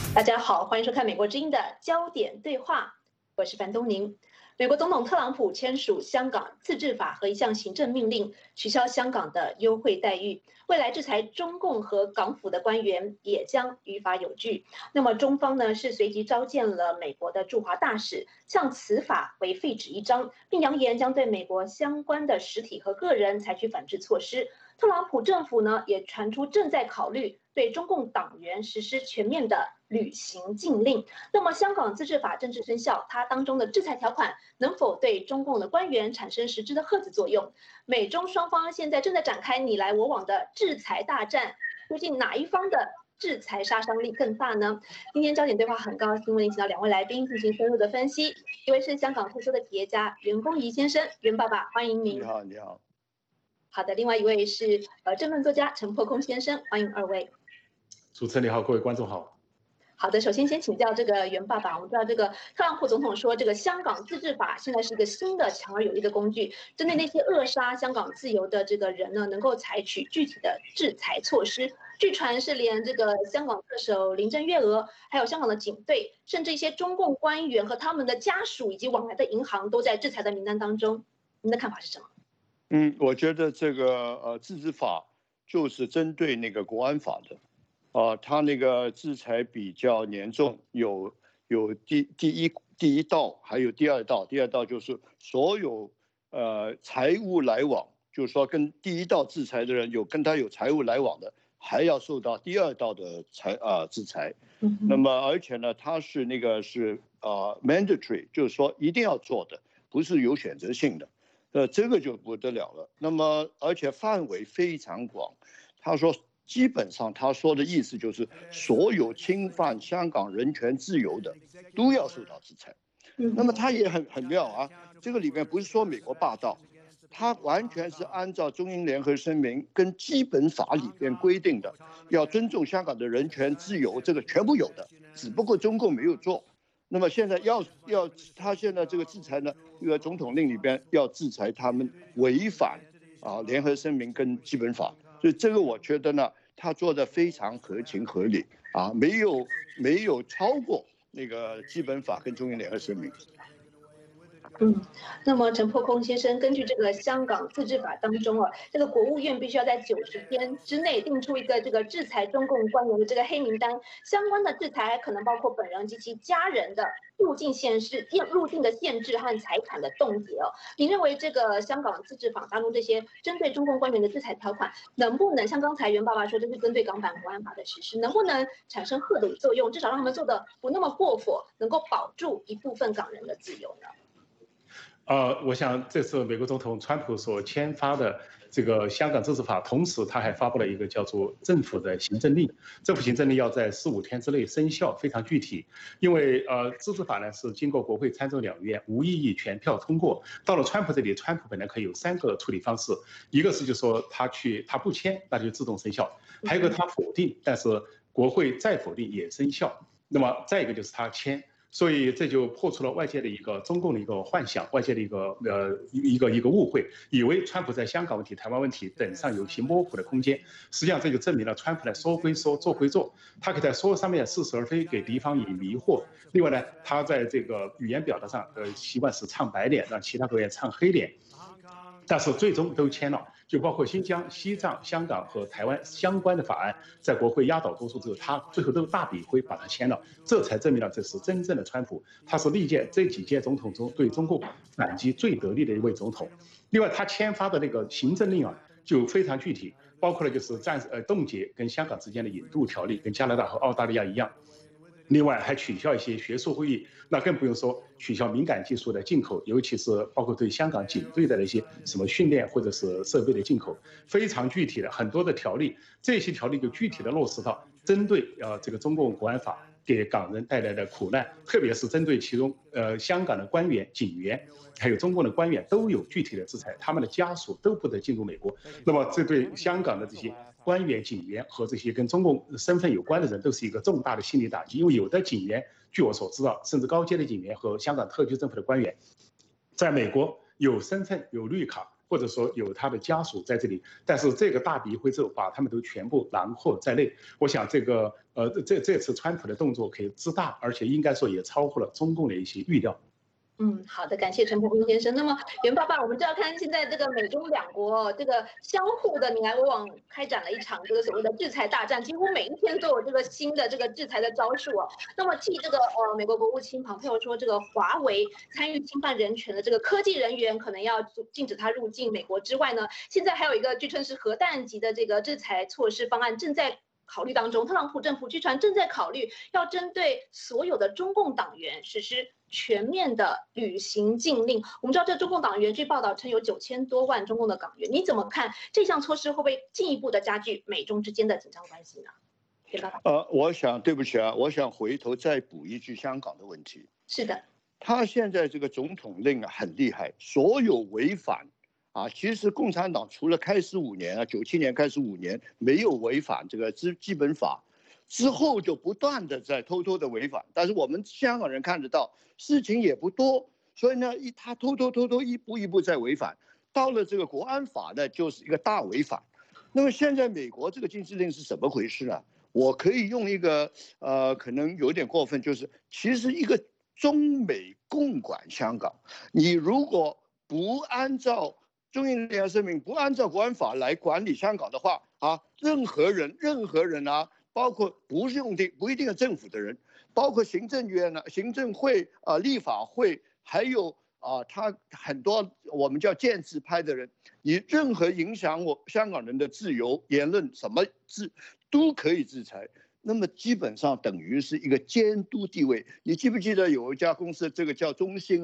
大家好，欢迎收看美国之音的焦点对话，我是樊东宁。美国总统特朗普签署香港自治法和一项行政命令，取消香港的优惠待遇。未来制裁中共和港府的官员也将于法有据。那么中方呢是随即召见了美国的驻华大使，向此法为废纸一张，并扬言将对美国相关的实体和个人采取反制措施。特朗普政府呢也传出正在考虑对中共党员实施全面的旅行禁令。那么香港自治法正式生效，它当中的制裁条款能否对中共的官员产生实质的吓阻作用？美中双方现在正在展开你来我往的制裁大战，究竟哪一方的制裁杀伤力更大呢？今天焦点对话很高兴为您请到两位来宾进行深入的分析，一位是香港退休的企业家袁弓夷先生，袁爸爸，欢迎您。 你好，你好。 好的，另外一位是政论作家陈破空先生，欢迎二位。 主持人你好，各位观众好。 好的，首先先请教这个袁爸爸，我们知道这个特朗普总统说，这个香港自治法现在是一个新的强而有力的工具，针对那些扼杀香港自由的这个人呢，能够采取具体的制裁措施。据传是连这个香港特首林郑月娥，还有香港的警队，甚至一些中共官员和他们的家属以及往来的银行都在制裁的名单当中。您的看法是什么？ 我觉得这个自治法就是针对那个国安法的，它那个制裁比较严重，有第一道，还有第二道。第二道就是所有财务来往，就是说跟第一道制裁的人跟他有财务来往的，还要受到第二道的制裁。那么而且呢，它是mandatory， 就是说一定要做的，不是有选择性的。这个就不得了了。那么，而且范围非常广。他说，基本上他说的意思就是，所有侵犯香港人权自由的，都要受到制裁。那么他也很妙啊，这个里面不是说美国霸道，他完全是按照中英联合声明跟基本法里边规定的，要尊重香港的人权自由，这个全部有的，只不过中共没有做。那么现在他现在这个制裁呢，这个总统令里边要制裁他们违反联合声明跟基本法，所以这个我觉得呢，他做的非常合情合理没有超过那个基本法跟中英联合声明。 那么陈破空先生，根据这个香港自治法当中这个国务院必须要在90天之内定出一个这个制裁中共官员的这个黑名单，相关的制裁可能包括本人及其家人的入境的限制和财产的冻结你认为这个香港自治法当中这些针对中共官员的制裁条款，能不能像刚才袁爸爸说，这是针对港版国安法的实施，能不能产生吓阻作用，至少让他们做的不那么过火，能够保住一部分港人的自由呢？ 我想这次美国总统川普所签发的这个香港自治法，同时他还发布了一个叫做政府的行政令。这部行政令要在4、5天之内生效，非常具体。因为自治法呢是经过国会参众两院无异议全票通过，到了川普这里，川普本来可以有3个处理方式，一个是就说他不签，那就自动生效；还有一个他否定，但是国会再否定也生效。那么再一个就是他签。所以这就破除了外界的一个中共的一个幻想，外界的一个误会，以为川普在香港问题、台湾问题等上有其模糊的空间。实际上这就证明了川普呢说归说，做归做，他可以在说上面似是而非，给敌方以迷惑。另外呢，他在这个语言表达上，习惯是唱白脸，让其他国家唱黑脸。但是最终都签了，就包括新疆、西藏、香港和台湾相关的法案，在国会压倒多数之后，他最后都大笔挥把它签了，这才证明了这是真正的川普，他是历届这几届总统中对中共反击最得力的一位总统。另外，他签发的那个行政令就非常具体，包括了就是冻结跟香港之间的引渡条例，跟加拿大和澳大利亚一样。另外还取消一些学术会议，那更不用说取消敏感技术的进口，尤其是包括对香港警队的那些什么训练或者是设备的进口，非常具体的很多的条例，这些条例就具体的落实到针对这个中共国安法给港人带来的苦难，特别是针对其中香港的官员、警员，还有中共的官员都有具体的制裁，他们的家属都不得进入美国。那么这对香港的这些官员、警员和这些跟中共身份有关的人都是一个重大的心理打击，因为有的警员，据我所知道，甚至高阶的警员和香港特区政府的官员，在美国有身份、有绿卡， 或者说有他的家属在这里，但是这个大笔一挥之后，把他们都全部囊括在内。我想这次川普的动作可以之大，而且应该说也超乎了中共的一些预料。 好的，感谢陈伯斌先生。那么袁爸爸，我们就要看现在这个美中两国这个相互的你来我往，开展了一场这个所谓的制裁大战，几乎每一天都有这个新的这个制裁的招数哦。那么继这个美国国务卿蓬佩奥说这个华为参与侵犯人权的这个科技人员可能要禁止他入境美国之外呢，现在还有一个据称是核弹级的这个制裁措施方案正在考虑当中，特朗普政府据传正在考虑要针对所有的中共党员实施全面的旅行禁令。我们知道，这中共党员据报道称有9000多万中共的党员，你怎么看这项措施会不会进一步的加剧美中之间的紧张关系呢？ 我想对不起啊，我想回头再补一句香港的问题。 是的， 他现在这个总统令啊很厉害，所有违反。其实共产党除了开始5年97年开始5年没有违反这个基本法，之后就不断的在偷偷的违反。但是我们香港人看得到，事情也不多，所以呢，他偷一步一步在违反。到了这个国安法呢，就是一个大违反。那么现在美国这个禁制令是怎么回事呢？我可以用一个可能有点过分，就是其实一个中美共管香港，你如果不按照中英联合声明不按照国安法来管理香港的话任何人包括不一定是政府的人，包括行政院行政会立法会，还有他很多我们叫建制派的人，你任何影响香港人的自由言论什么都可以制裁。那么基本上等于是一个监督地位。你记不记得有一家公司，这个叫中兴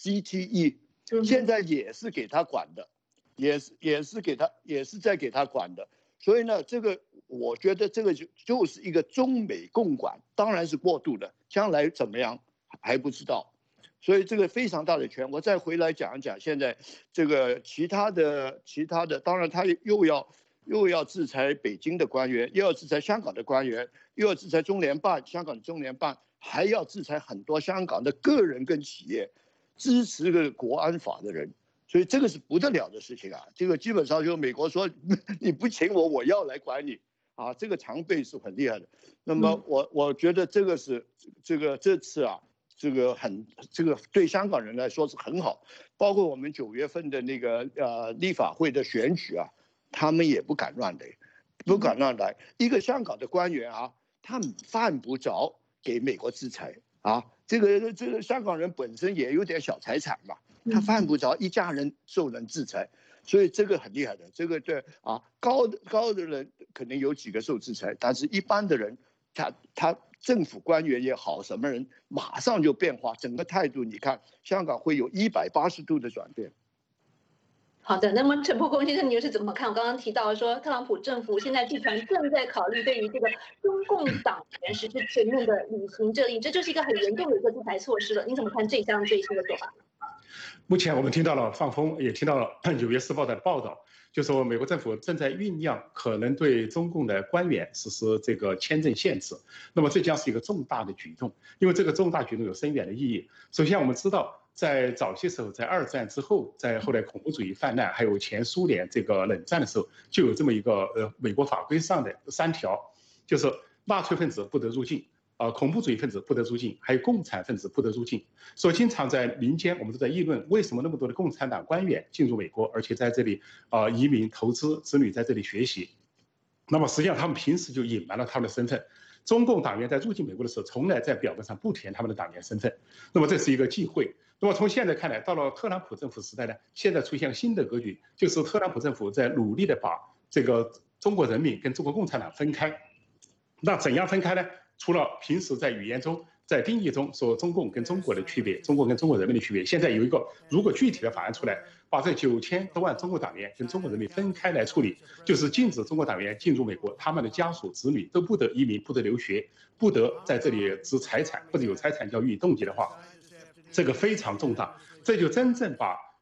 CTE，现在也是给他管的，也是在给他管的。所以呢，这个我觉得这个就是一个中美共管，当然是过渡的，将来怎么样还不知道。所以这个非常大的权。我再回来讲一讲现在这个其他的，当然他又要制裁北京的官员，又要制裁香港的官员，又要制裁香港的中联办，还要制裁很多香港的个人跟企业支持这个国安法的人。所以这个是不得了的事情这个基本上就美国说你不请我要来管你这个常备是很厉害的。那么我觉得这个是这次这个对香港人来说是很好。包括我们9月份的那个立法会的选举他们也不敢乱来。一个香港的官员他犯不着给美国制裁这个香港人本身也有点小财产嘛，他犯不着一家人受人制裁。所以这个很厉害的。这个对高的人可能有几个受制裁，但是一般的人他政府官员也好，什么人马上就变化，整个态度你看香港会有180度的转变。 好的，那么陈伯公先生，你又是怎么看？我刚刚提到说，特朗普政府现在据传正在考虑对于这个中共党员实施全面的旅行禁令，这就是一个很严重的一个制裁措施了。你怎么看这项最新的做法？ 目前我们听到了放风，也听到了《纽约时报》的报道，就说美国政府正在酝酿可能对中共的官员实施这个签证限制。那么这将是一个重大的举动，因为这个重大举动有深远的意义。首先，我们知道，在早些时候，在2战之后，在后来恐怖主义泛滥，还有前苏联这个冷战的时候，就有这么一个美国法规上的3条，就是纳粹分子不得入境。恐怖主义分子不得入境，还有共产分子不得入境。所以经常在民间，我们都在议论，为什么那么多的共产党官员进入美国，而且在这里移民投资，子女在这里学习。那么实际上他们平时就隐瞒了他们的身份。中共党员在入境美国的时候，从来在表面上不填他们的党员身份。那么这是一个忌讳。那么从现在看来，到了特朗普政府时代呢，现在出现新的格局，就是特朗普政府在努力的把这个中国人民跟中国共产党分开。那怎样分开呢？除了平时在语言中、在定义中说中共跟中国的区别，中国跟中国人民的区别，现在有一个如果具体的法案出来，把这9000多万中国党员跟中国人民分开来处理，就是禁止中国党员进入美国，他们的家属、子女都不得移民、不得留学、不得在这里置财产或者有财产交予以冻结的话，这个非常重大，这就真正把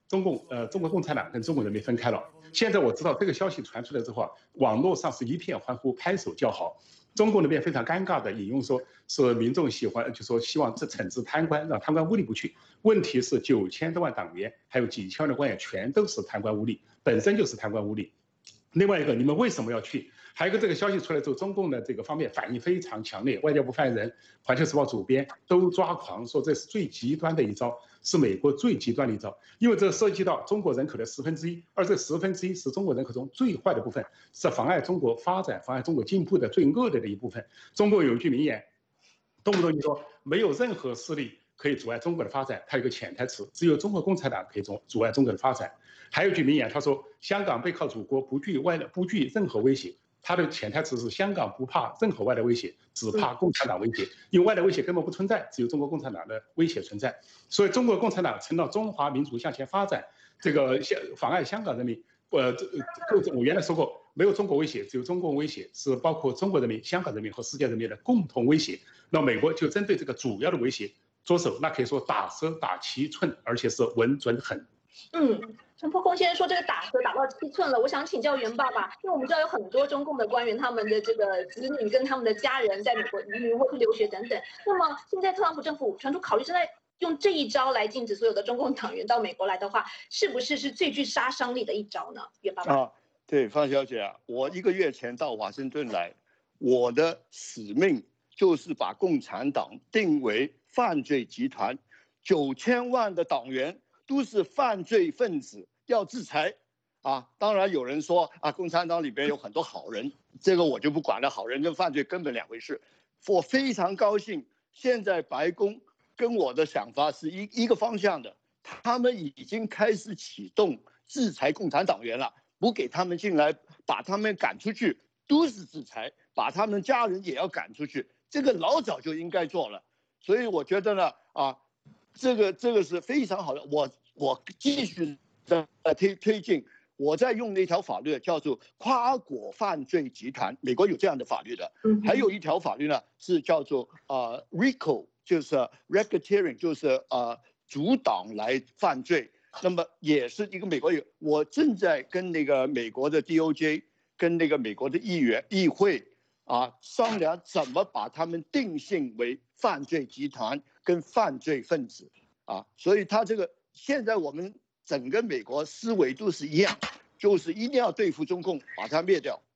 中国共产党跟中国人民分开了。现在我知道这个消息传出来之后啊，网络上是一片欢呼，拍手叫好。中国那边非常尴尬的引用说，是民众喜欢，就说希望这惩治贪官，让贪官污吏不去。问题是9000多万党员，还有几千万的官员，全都是贪官污吏，本身就是贪官污吏。另外一个，你们为什么要去？还有一个，这个消息出来之后，中共的这个方面反应非常强烈，外交部发言人、环球时报主编都抓狂，说这是最极端的一招，是美国最极端的一招，因为这涉及到中国人口的1/10，而这1/10是中国人口中最坏的部分，是妨碍中国发展、妨碍中国进步的最恶劣的一部分。中国有一句名言，动不动就说没有任何势力可以阻碍中国的发展，它有个潜台词，只有中国共产党可以阻碍中国的发展。还有一句名言，他说香港背靠祖国，不惧任何威胁。他的潜台词是香港不怕任何外来威胁，只怕共产党威胁，因为外来威胁根本不存在，只有中国共产党的威胁存在。所以中国共产党成了中华民族向前发展这个妨碍香港人民。我原来说过，没有中国威胁，只有中共威胁，是包括中国人民、香港人民和世界人民的共同威胁。那美国就针对这个主要的威胁着手，那可以说打蛇打7寸，而且是稳准狠。 陈破空先生说这个打蛇打到7寸了，我想请教袁爸爸，因为我们知道有很多中共的官员，他们的这个子女跟他们的家人在美国移民或是留学等等。那么现在特朗普政府传出考虑正在用这一招来禁止所有的中共党员到美国来的话，是不是最具杀伤力的一招呢？袁爸爸。 对，方小姐啊，我1个月前到华盛顿来，我的使命就是把共产党定为犯罪集团，9000万的党员都是犯罪分子，要制裁啊！当然有人说啊，共产党里边有很多好人，这个我就不管了，好人跟犯罪根本2回事。我非常高兴，现在白宫跟我的想法是一个方向的，他们已经开始启动制裁共产党员了，不给他们进来，把他们赶出去，都是制裁，把他们家人也要赶出去，这个老早就应该做了。所以我觉得呢，这个是非常好的，我继续的推进，我在用那条法律叫做跨国犯罪集团，美国有这样的法律的，还有一条法律呢是叫做RICO， 就是 racketeering， 就是阻挡来犯罪，那么也是一个美国有，我正在跟那个美国的 DOJ 跟那个美国的议会商量怎么把他们定性为犯罪集团跟犯罪分子所以他这个现在我们整个美国思维都是一样，就是一定要对付中共，把它灭掉。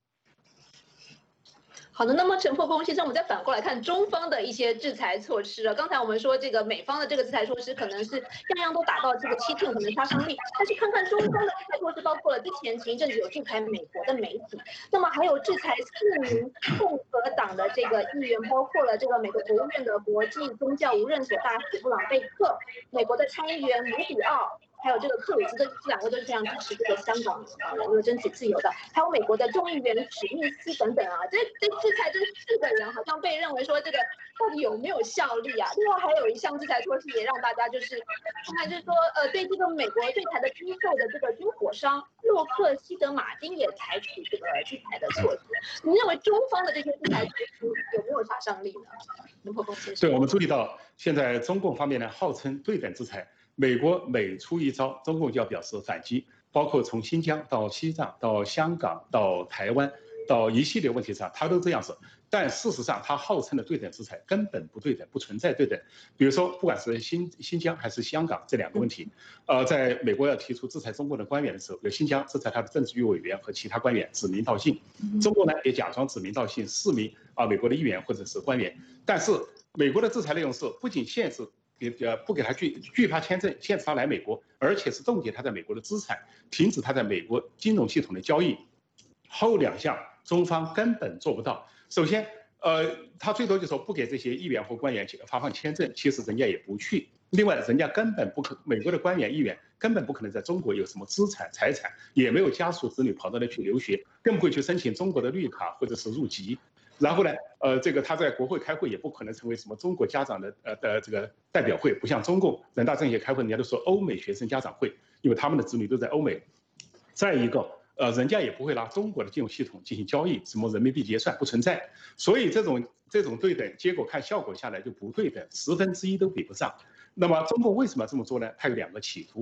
好的，那么陈破空先生，我们再反过来看中方的一些制裁措施刚才我们说这个美方的这个制裁措施可能是样样都达到这个7寸可能杀伤力，但是看看中方的制裁措施，包括了之前一阵子有制裁美国的媒体，那么还有制裁4名共和党的这个议员，包括了这个美国国务院的国际宗教无任所大使布朗贝克，美国的参议员卢比奥。还有这个克鲁兹，这2位都是非常支持这个香港人的争取自由的，还有美国的众议员史密斯等等这制裁这4个人，好像被认为说这个到底有没有效力另外还有一项制裁措施也让大家就是看看，就是说对这个美国对台的军售的这个军火商洛克希德马丁也采取这个制裁的措施。你认为中方的这些制裁措施有没有杀伤力呢？陈破空先生。 对，我们注意到现在中共方面呢号称对等制裁。美国每出一招，中共就要表示反击，包括从新疆到西藏到香港到台湾到一系列问题上，他都这样子。但事实上，他号称的对等制裁根本不对等，不存在对等。比如说，不管是新疆还是香港这2个问题，在美国要提出制裁中国的官员的时候，有新疆制裁他的政治局委员和其他官员指名道姓，中国呢也假装指名道姓4名美国的议员或者是官员。但是美国的制裁内容是不仅限制。不给他拒发签证，限制他来美国，而且是冻结他在美国的资产，停止他在美国金融系统的交易。后2项中方根本做不到。首先，他最多就说不给这些议员或官员发放签证，其实人家也不去。另外，人家根本不可，美国的官员、议员根本不可能在中国有什么资产、财产，也没有家属子女跑到那去留学，更不会去申请中国的绿卡或者是入籍。然后呢，这个他在国会开会也不可能成为什么中国家长的这个代表会，不像中共人大政协开会，人家都说欧美学生家长会，因为他们的子女都在欧美。再一个，人家也不会拿中国的金融系统进行交易，什么人民币结算不存在。所以这种对等，结果看效果下来就不对等，1/10都比不上。那么中共为什么要这么做呢？它有2个企图。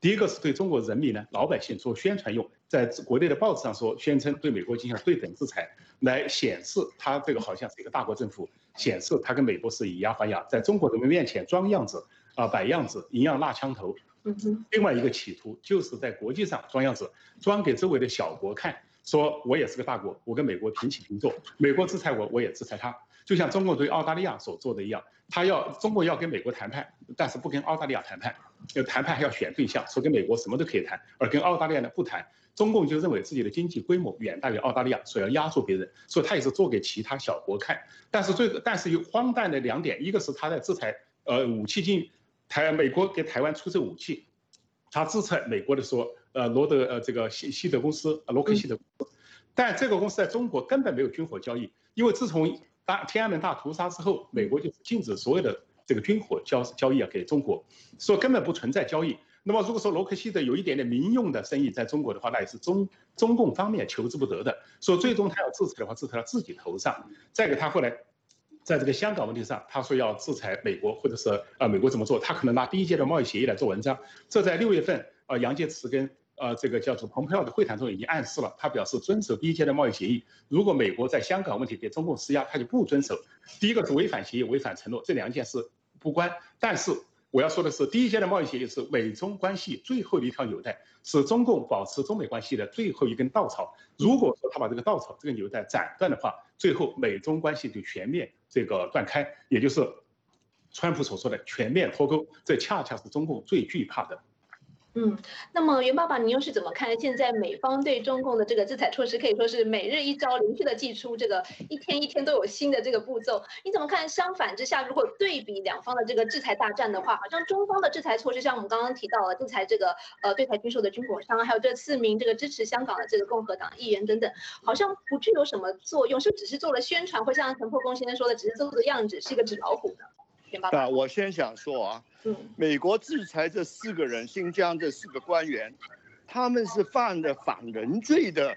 第一个是对中国人民呢老百姓做宣传用，在国内的报纸上说宣称对美国进行对等制裁，来显示他这个好像是一个大国政府，显示他跟美国是以牙还牙，在中国人民面前装样子摆样子，一样蜡枪头。另外一个企图就是在国际上装样子，装给周围的小国看，说我也是个大国，我跟美国平起平坐，美国制裁我，我也制裁他。就像中国对澳大利亚所做的一样，中国要跟美国谈判，但是不跟澳大利亚谈判，谈判还要选对象，说跟美国什么都可以谈，而跟澳大利亚呢不谈。中共就认为自己的经济规模远大于澳大利亚，所以要压住别人，所以他也是做给其他小国看。但是有荒诞的2点，一个是他在制裁武器进美国给台湾出售武器，他制裁美国的说这个西德公司罗克希德公司，但这个公司在中国根本没有军火交易，因为自从天安门大屠杀之后，美国就禁止所有的这个军火交易给中国，说根本不存在交易。那么如果说罗克希德有一点点民用的生意在中国的话，那也是中共方面求之不得的。说最终他要制裁的话，制裁到自己头上。再给他后来在这个香港问题上，他说要制裁美国，或者是美国怎么做，他可能拿第1阶段贸易协议来做文章。这在6月份杨洁篪跟这个叫做蓬佩奥的会谈中已经暗示了，他表示遵守第1阶段贸易协议。如果美国在香港问题给中共施压，他就不遵守。第一个是违反协议、违反承诺，这2件事不关。但是我要说的是，第1阶段贸易协议是美中关系最后的一条纽带，是中共保持中美关系的最后一根稻草。如果说他把这个稻草、这个纽带斩断的话，最后美中关系就全面这个断开，也就是川普所说的全面脱钩。这恰恰是中共最惧怕的。 那么袁爸爸，你又是怎么看现在美方对中共的这个制裁措施，可以说是每日一招，连续的祭出，这个一天一天都有新的这个步骤？你怎么看？相反之下，如果对比两方的这个制裁大战的话，好像中方的制裁措施，像我们刚刚提到了制裁这个对台军售的军火商，还有这4名这个支持香港的这个共和党议员等等，好像不具有什么作用，是不是只是做了宣传，或像陈破公先生说的，只是做个样子，是一个纸老虎呢？ 我先想说啊，美国制裁这4个人，新疆这4个官员，他们是犯了反人罪的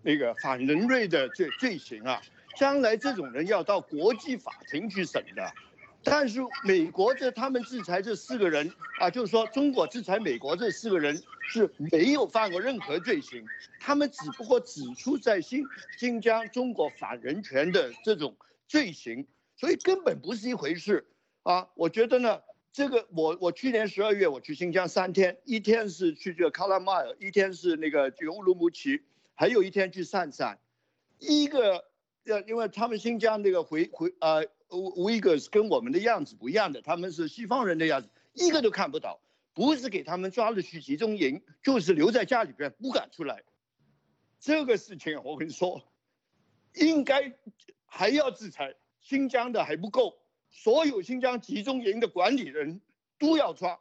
罪行啊，将来这种人要到国际法庭去审的。但是美国他们制裁这4个人啊，就是说中国制裁美国这4个人是没有犯过任何罪行，他们只不过指出在新疆中国反人权的这种罪行，所以根本不是一回事。我觉得呢，这个我去年12月我去新疆3天，1天是去这个喀拉玛尔，1天是那个去乌鲁木齐，还有1天去鄯善。因为他们新疆那个维吾尔是跟我们的样子不一样的，他们是西方人的样子，一个都看不到，不是给他们抓了去集中营，就是留在家里边不敢出来。这个事情我跟你说，应该还要制裁，新疆的还不够。所有新疆集中营的管理人都要抓。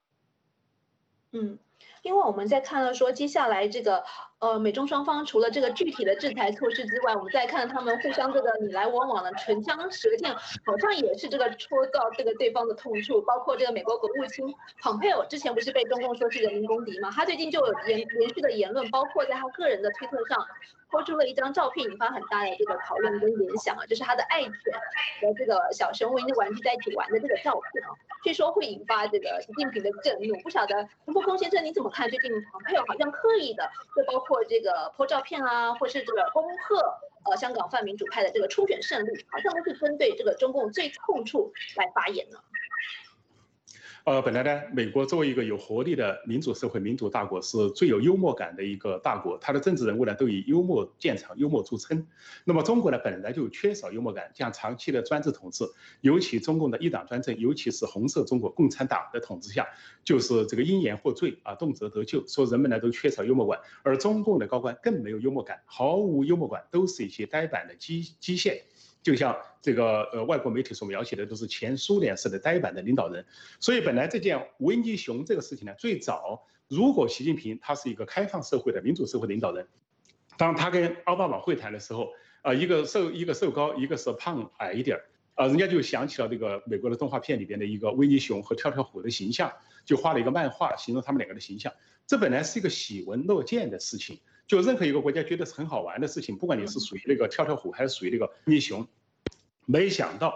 因为我们在看到说，接下来这个美中双方除了这个具体的制裁措施之外，我们再看他们互相这个你来我往的唇枪舌剑，好像也是这个戳到这个对方的痛处。包括这个美国国务卿蓬佩奥之前不是被中共说是人民公敌吗？他最近就有连续的言论，包括在他个人的推特上抛出了一张照片，引发很大的这个讨论跟联想啊，就是他的爱犬和这个小熊维尼玩具在一起玩的这个照片啊，据说会引发这个习近平的震怒。不晓得陈破公先生你怎么看？最近蓬佩奥好像刻意的，就包括这个po照片啊，或是这个恭贺香港泛民主派的这个初选胜利，好像都是针对这个中共最痛处来发言呢。 本来呢，美国作为一个有活力的民主社会、民主大国，是最有幽默感的一个大国。它的政治人物呢，都以幽默见长、幽默著称。那么中国呢，本来就缺少幽默感，像长期的专制统治，尤其中共的一党专政，尤其是红色中国共产党的统治下，就是这个因言获罪啊，动辄得咎，说人们呢都缺少幽默感，而中共的高官更没有幽默感，毫无幽默感，都是一些呆板的基线。就像这个外国媒体所描写的，都是前苏联式的呆板的领导人。所以本来这件维尼熊这个事情呢，最早如果习近平他是一个开放社会的民主社会的领导人，当他跟奥巴马会谈的时候，一个瘦高，一个是胖矮一点人家就想起了这个美国的动画片里边的一个维尼熊和跳跳虎的形象，就画了一个漫画形容他们2个的形象。这本来是一个喜闻乐见的事情，就任何一个国家觉得是很好玩的事情，不管你是属于那个跳跳虎还是属于那个维尼熊，没想到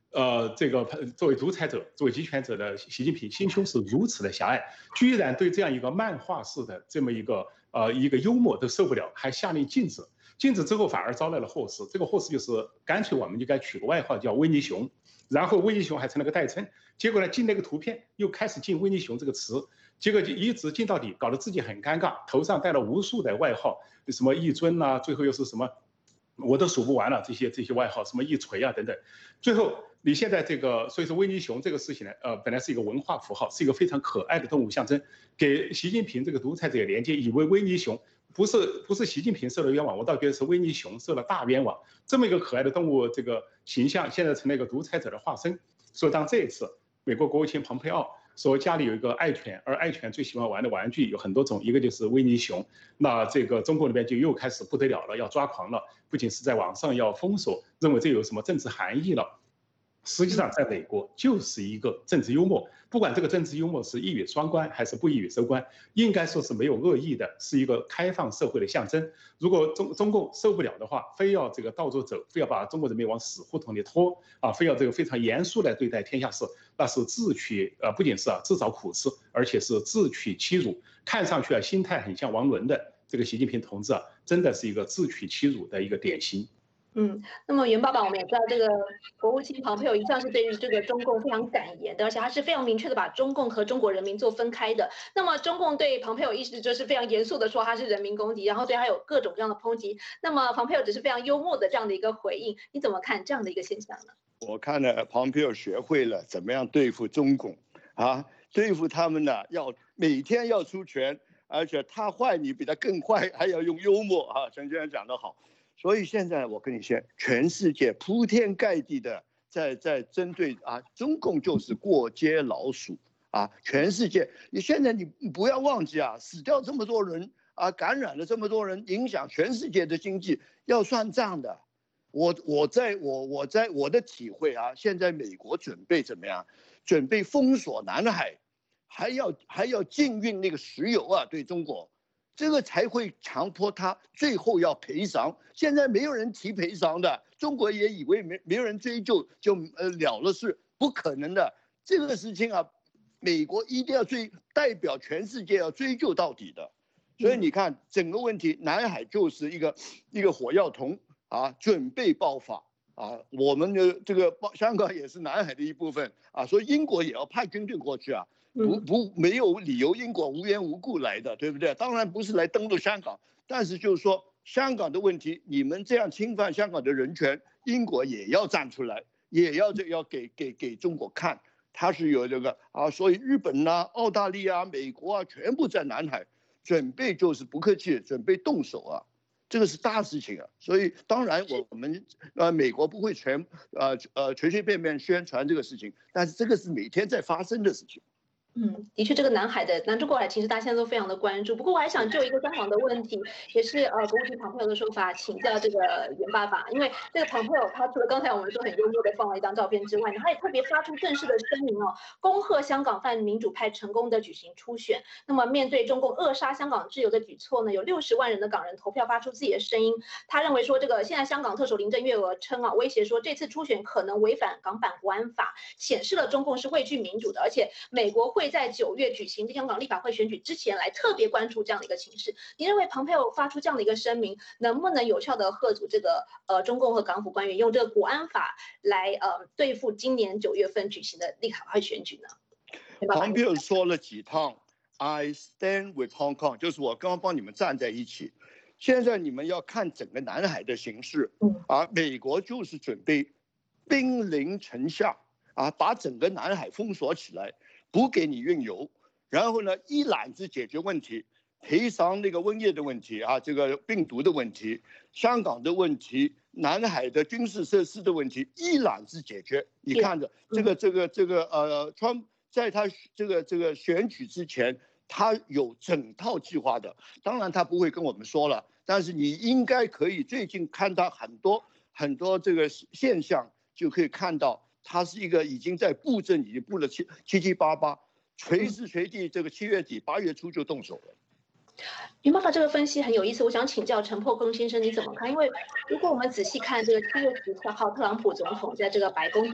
这个作为独裁者、作为集权者的习近平心胸是如此的狭隘，居然对这样一个漫画式的这么一个幽默都受不了，还下令禁止。禁止之后反而招来了祸事，这个祸事就是干脆我们就该取个外号叫维尼熊，然后维尼熊还成了个代称。结果呢，进那个图片又开始进维尼熊这个词，结果就一直进到底，搞得自己很尴尬，头上戴了无数的外号，什么一尊啊，最后又是什么，我都数不完了这些外号，什么一锤啊等等。最后你现在这个，所以说维尼熊这个事情呢，本来是一个文化符号，是一个非常可爱的动物象征，给习近平这个独裁者连接，以为维尼熊。不是习近平受了冤枉，我倒觉得是维尼熊受了大冤枉。这么一个可爱的动物，这个形象现在成了一个独裁者的化身。所以当这一次美国国务卿蓬佩奥说家里有一个爱犬，而爱犬最喜欢玩的玩具有很多种，一个就是维尼熊，那这个中国那边就又开始不得了了，要抓狂了，不仅是在网上要封锁，认为这有什么政治含义了。实际上，在美国就是一个政治幽默，不管这个政治幽默是一语双关还是不一语收关，应该说是没有恶意的，是一个开放社会的象征。如果中共受不了的话，非要这个倒着走，非要把中国人民往死胡同里拖啊，非要这个非常严肃来对待天下事，那是自取不仅是自找苦吃，而且是自取其辱。看上去心态很像王伦的这个习近平同志真的是一个自取其辱的一个典型。 那么袁爸爸，我们也知道，这个国务卿蓬佩奥一向是对于这个中共非常敢言的，而且他是非常明确的把中共和中国人民做分开的。那么中共对蓬佩奥一直就是非常严肃的说他是人民公敌，然后对他有各种各样的抨击。那么蓬佩奥只是非常幽默的这样的一个回应，你怎么看这样的一个现象呢？ 我看呢，蓬佩奥学会了怎么样对付中共啊，对付他们呢，要每天要出拳，而且他坏你比他更坏，还要用幽默啊。陈先生讲得好。所以现在我跟你说，全世界铺天盖地的在针对中共就是过街老鼠啊！全世界，你现在你不要忘记死掉这么多人感染了这么多人，影响全世界的经济，要算账的。我的体会现在美国准备怎么样？准备封锁南海，还要禁运那个石油对中国。这个才会强迫他最后要赔偿。现在没有人提赔偿的，中国也以为没有人追究就了了事，不可能的。这个事情美国一定要代表全世界要追究到底的。所以你看整个问题，南海就是一个火药桶准备爆发我们的这个香港也是南海的一部分所以英国也要派军队过去没有理由英国无缘无故来的，对不对？当然不是来登陆香港，但是就是说香港的问题，你们这样侵犯香港的人权，英国也要站出来，也要给中国看，他是有这个所以日本澳大利亚、美国全部在南海准备，就是不客气，准备动手这个是大事情所以当然我们美国不会随随便便宣传这个事情，但是这个是每天在发生的事情。 的确，这个南中国海情势，大家现在都非常的关注。不过我还想就一个香港的问题，也是国务卿蓬佩奥的说法，请教这个袁爸爸。因为这个蓬佩奥他除了刚才我们说很幽默的放了一张照片之外呢，他也特别发出正式的声明恭贺香港泛民主派成功的举行初选。那么面对中共扼杀香港自由的举措呢，有60万人的港人投票发出自己的声音。他认为说，这个现在香港特首林郑月娥称威胁说这次初选可能违反港版国安法，显示了中共是畏惧民主的，而且美国会在9月举行香港立法会选举之前来特别关注这样的一个情势。你认为蓬佩奥发出这样的一个声明，能不能有效的吓阻这个中共和港府官员用这个国安法来对付今年9月份举行的立法会选举呢？ 蓬佩奥说了几趟 ，I stand with Hong Kong， 就是我刚刚帮你们站在一起。现在你们要看整个南海的形势，美国就是准备兵临城下把整个南海封锁起来。不给你运油，然后呢，一揽子解决问题，赔偿那个瘟疫的问题这个病毒的问题，香港的问题，南海的军事设施的问题，一揽子解决。你看着川在他这个选举之前，他有整套计划的。当然他不会跟我们说了，但是你应该可以最近看到很多这个现象，就可以看到。他是一个已经在布阵，已经布了七七八八，随时随地这个7月底8月初就动手了。 袁爸爸这个分析很有意思，我想请教陈破空先生你怎么看？因为如果我们仔细看这个7月10号特朗普总统在这个白宫举行记者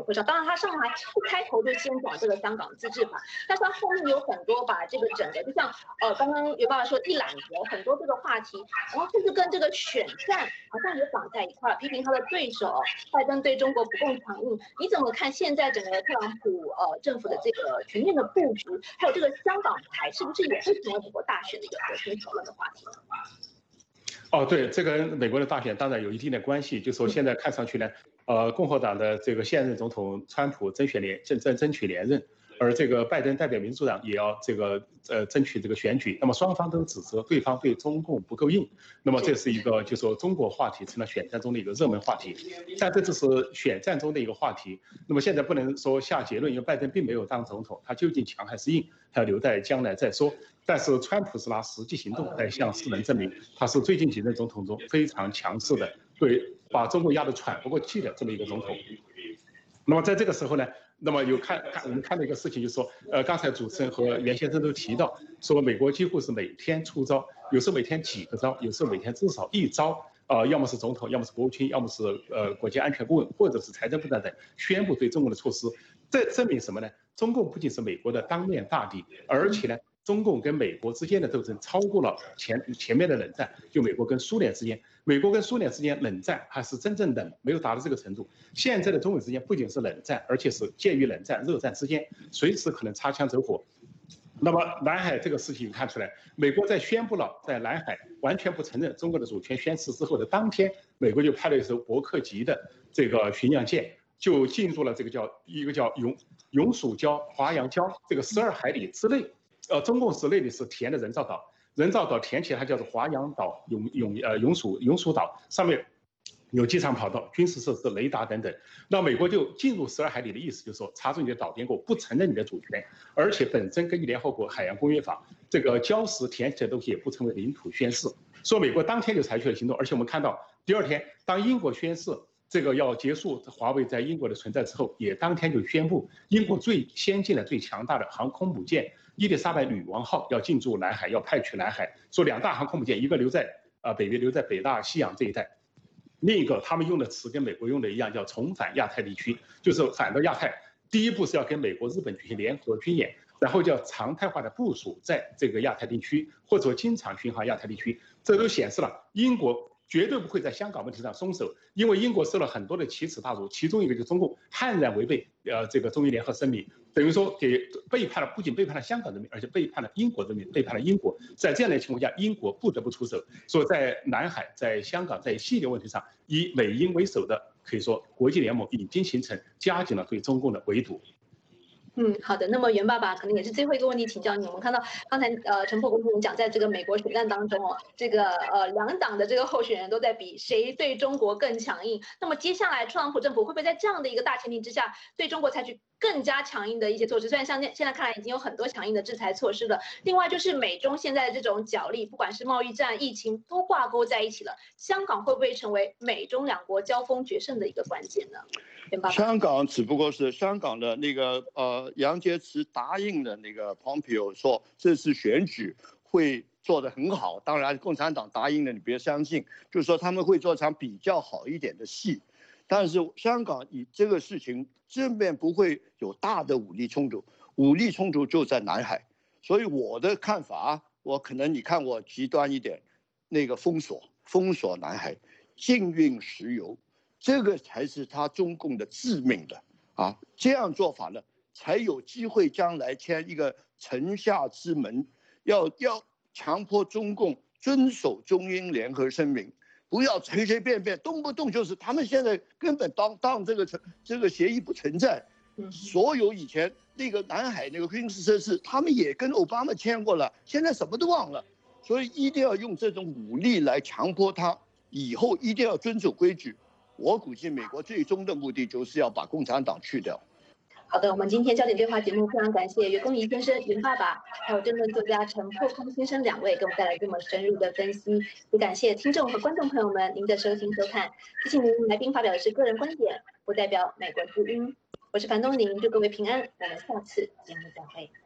会上。当然，他上台一开头就先讲这个香港自治法，但是他后面有很多把这个整个就像刚刚袁爸爸说一揽子很多这个话题，然后甚至跟这个选战好像也绑在一块儿，批评他的对手拜登对中国不够强硬。你怎么看现在整个特朗普政府的这个全面的布局，还有这个香港牌是不是也会成为美国大选的一个核心讨论的话题呢？ 哦，对，这跟美国的大选当然有一定的关系。就说现在看上去呢，共和党的这个现任总统川普争取连任，而这个拜登代表民主党也要这个争取这个选举。那么双方都指责对方对中共不够硬。那么这是一个就说中国话题成了选战中的一个热门话题。但这只是选战中的一个话题。那么现在不能说下结论，因为拜登并没有当总统，他究竟强还是硬，还要留在将来再说。但是川普是拿实际行动来向世人证明，他是最近几任总统中非常强势的，对把中国压得喘不过气的这么一个总统。那么在这个时候呢，那么我们看到一个事情，就是说，刚才主持人和袁先生都提到，说美国几乎是每天出招，有时候每天几个招，有时候每天至少一招，要么是总统，要么是国务卿，要么是国家安全顾问，或者是财政部长等宣布对中国的措施。这证明什么呢？中共不仅是美国的当面大敌，而且呢，中共跟美国之间的斗争超过了前面的冷战，就美国跟苏联之间，美国跟苏联之间冷战还是真正冷，没有达到这个程度。现在的中美之间不仅是冷战，而且是介于冷战、热战之间，随时可能擦枪走火。那么南海这个事情看出来，美国在宣布了在南海完全不承认中国的主权宣誓之后的当天，美国就派了一艘伯克级的这个巡洋舰，就进入了这个叫永暑礁、华阳礁这个12海里之内。中共是那里是填的人造岛，人造岛填起来它叫做华阳岛、永暑岛，上面有机场跑道、军事设施、雷达等等。那美国就进入12海里的意思就是说，查出你的岛边国，不承认你的主权，而且本身根据联合国海洋公约法，这个礁石填起来的东西也不成为领土宣誓。所以美国当天就采取了行动，而且我们看到第二天，当英国宣誓这个要结束华为在英国的存在之后，也当天就宣布英国最先进的、最强大的航空母舰伊丽莎白女王号要进驻南海，要派去南海。说2大航空母舰，一个留在北约，留在北大西洋这一带，另一个他们用的词跟美国用的一样，叫重返亚太地区，就是返到亚太。第一步是要跟美国、日本举行联合军演，然后叫常态化的部署在这个亚太地区，或者说经常巡航亚太地区。这都显示了英国绝对不会在香港问题上松手，因为英国受了很多的奇耻大辱，其中一个就是中共悍然违背这个中英联合声明，等于说不仅背叛了香港人民，而且背叛了英国人民，背叛了英国。在这样的情况下，英国不得不出手。所以在南海、在香港、在一系列问题上，以美英为首的可以说国际联盟已经形成，加紧了对中共的围堵。 好的。那么袁爸爸可能也是最后一个问题请教你。我们看到刚才陈副公讲，在这个美国选战当中这个2党的这个候选人都在比谁对中国更强硬。那么接下来特朗普政府会不会在这样的一个大前提之下，对中国采取更加强硬的一些措施？虽然像现在看来已经有很多强硬的制裁措施了。另外就是美中现在的这种角力，不管是贸易战、疫情都挂钩在一起了，香港会不会成为美中2国交锋决胜的一个关键呢？ 香港只不过是香港的那个杨洁篪答应的那个 Pompeo 说这次选举会做得很好，当然共产党答应的你别相信，就是说他们会做场比较好一点的戏。但是香港以这个事情正面不会有大的武力冲突，武力冲突就在南海。所以我的看法，我可能你看我极端一点，那个封锁南海，禁运石油。这个才是他中共的致命的这样做法呢，才有机会将来签一个城下之盟，要强迫中共遵守中英联合声明，不要随随便便动不动就是他们现在根本当这个协议不存在，所有以前那个南海那个军事设施，他们也跟奥巴马签过了，现在什么都忘了，所以一定要用这种武力来强迫他以后一定要遵守规矩。我估计美国最终的目的就是要把共产党去掉。 好的，我们今天焦点对话节目非常感谢袁弓夷先生、袁爸爸，还有政论作家陈破空先生2位给我们带来这么深入的分析，也感谢听众和观众朋友们您的收听收看。提醒您，来宾发表的是个人观点，不代表美国之音。我是樊东宁，祝各位平安，我们下次节目再会。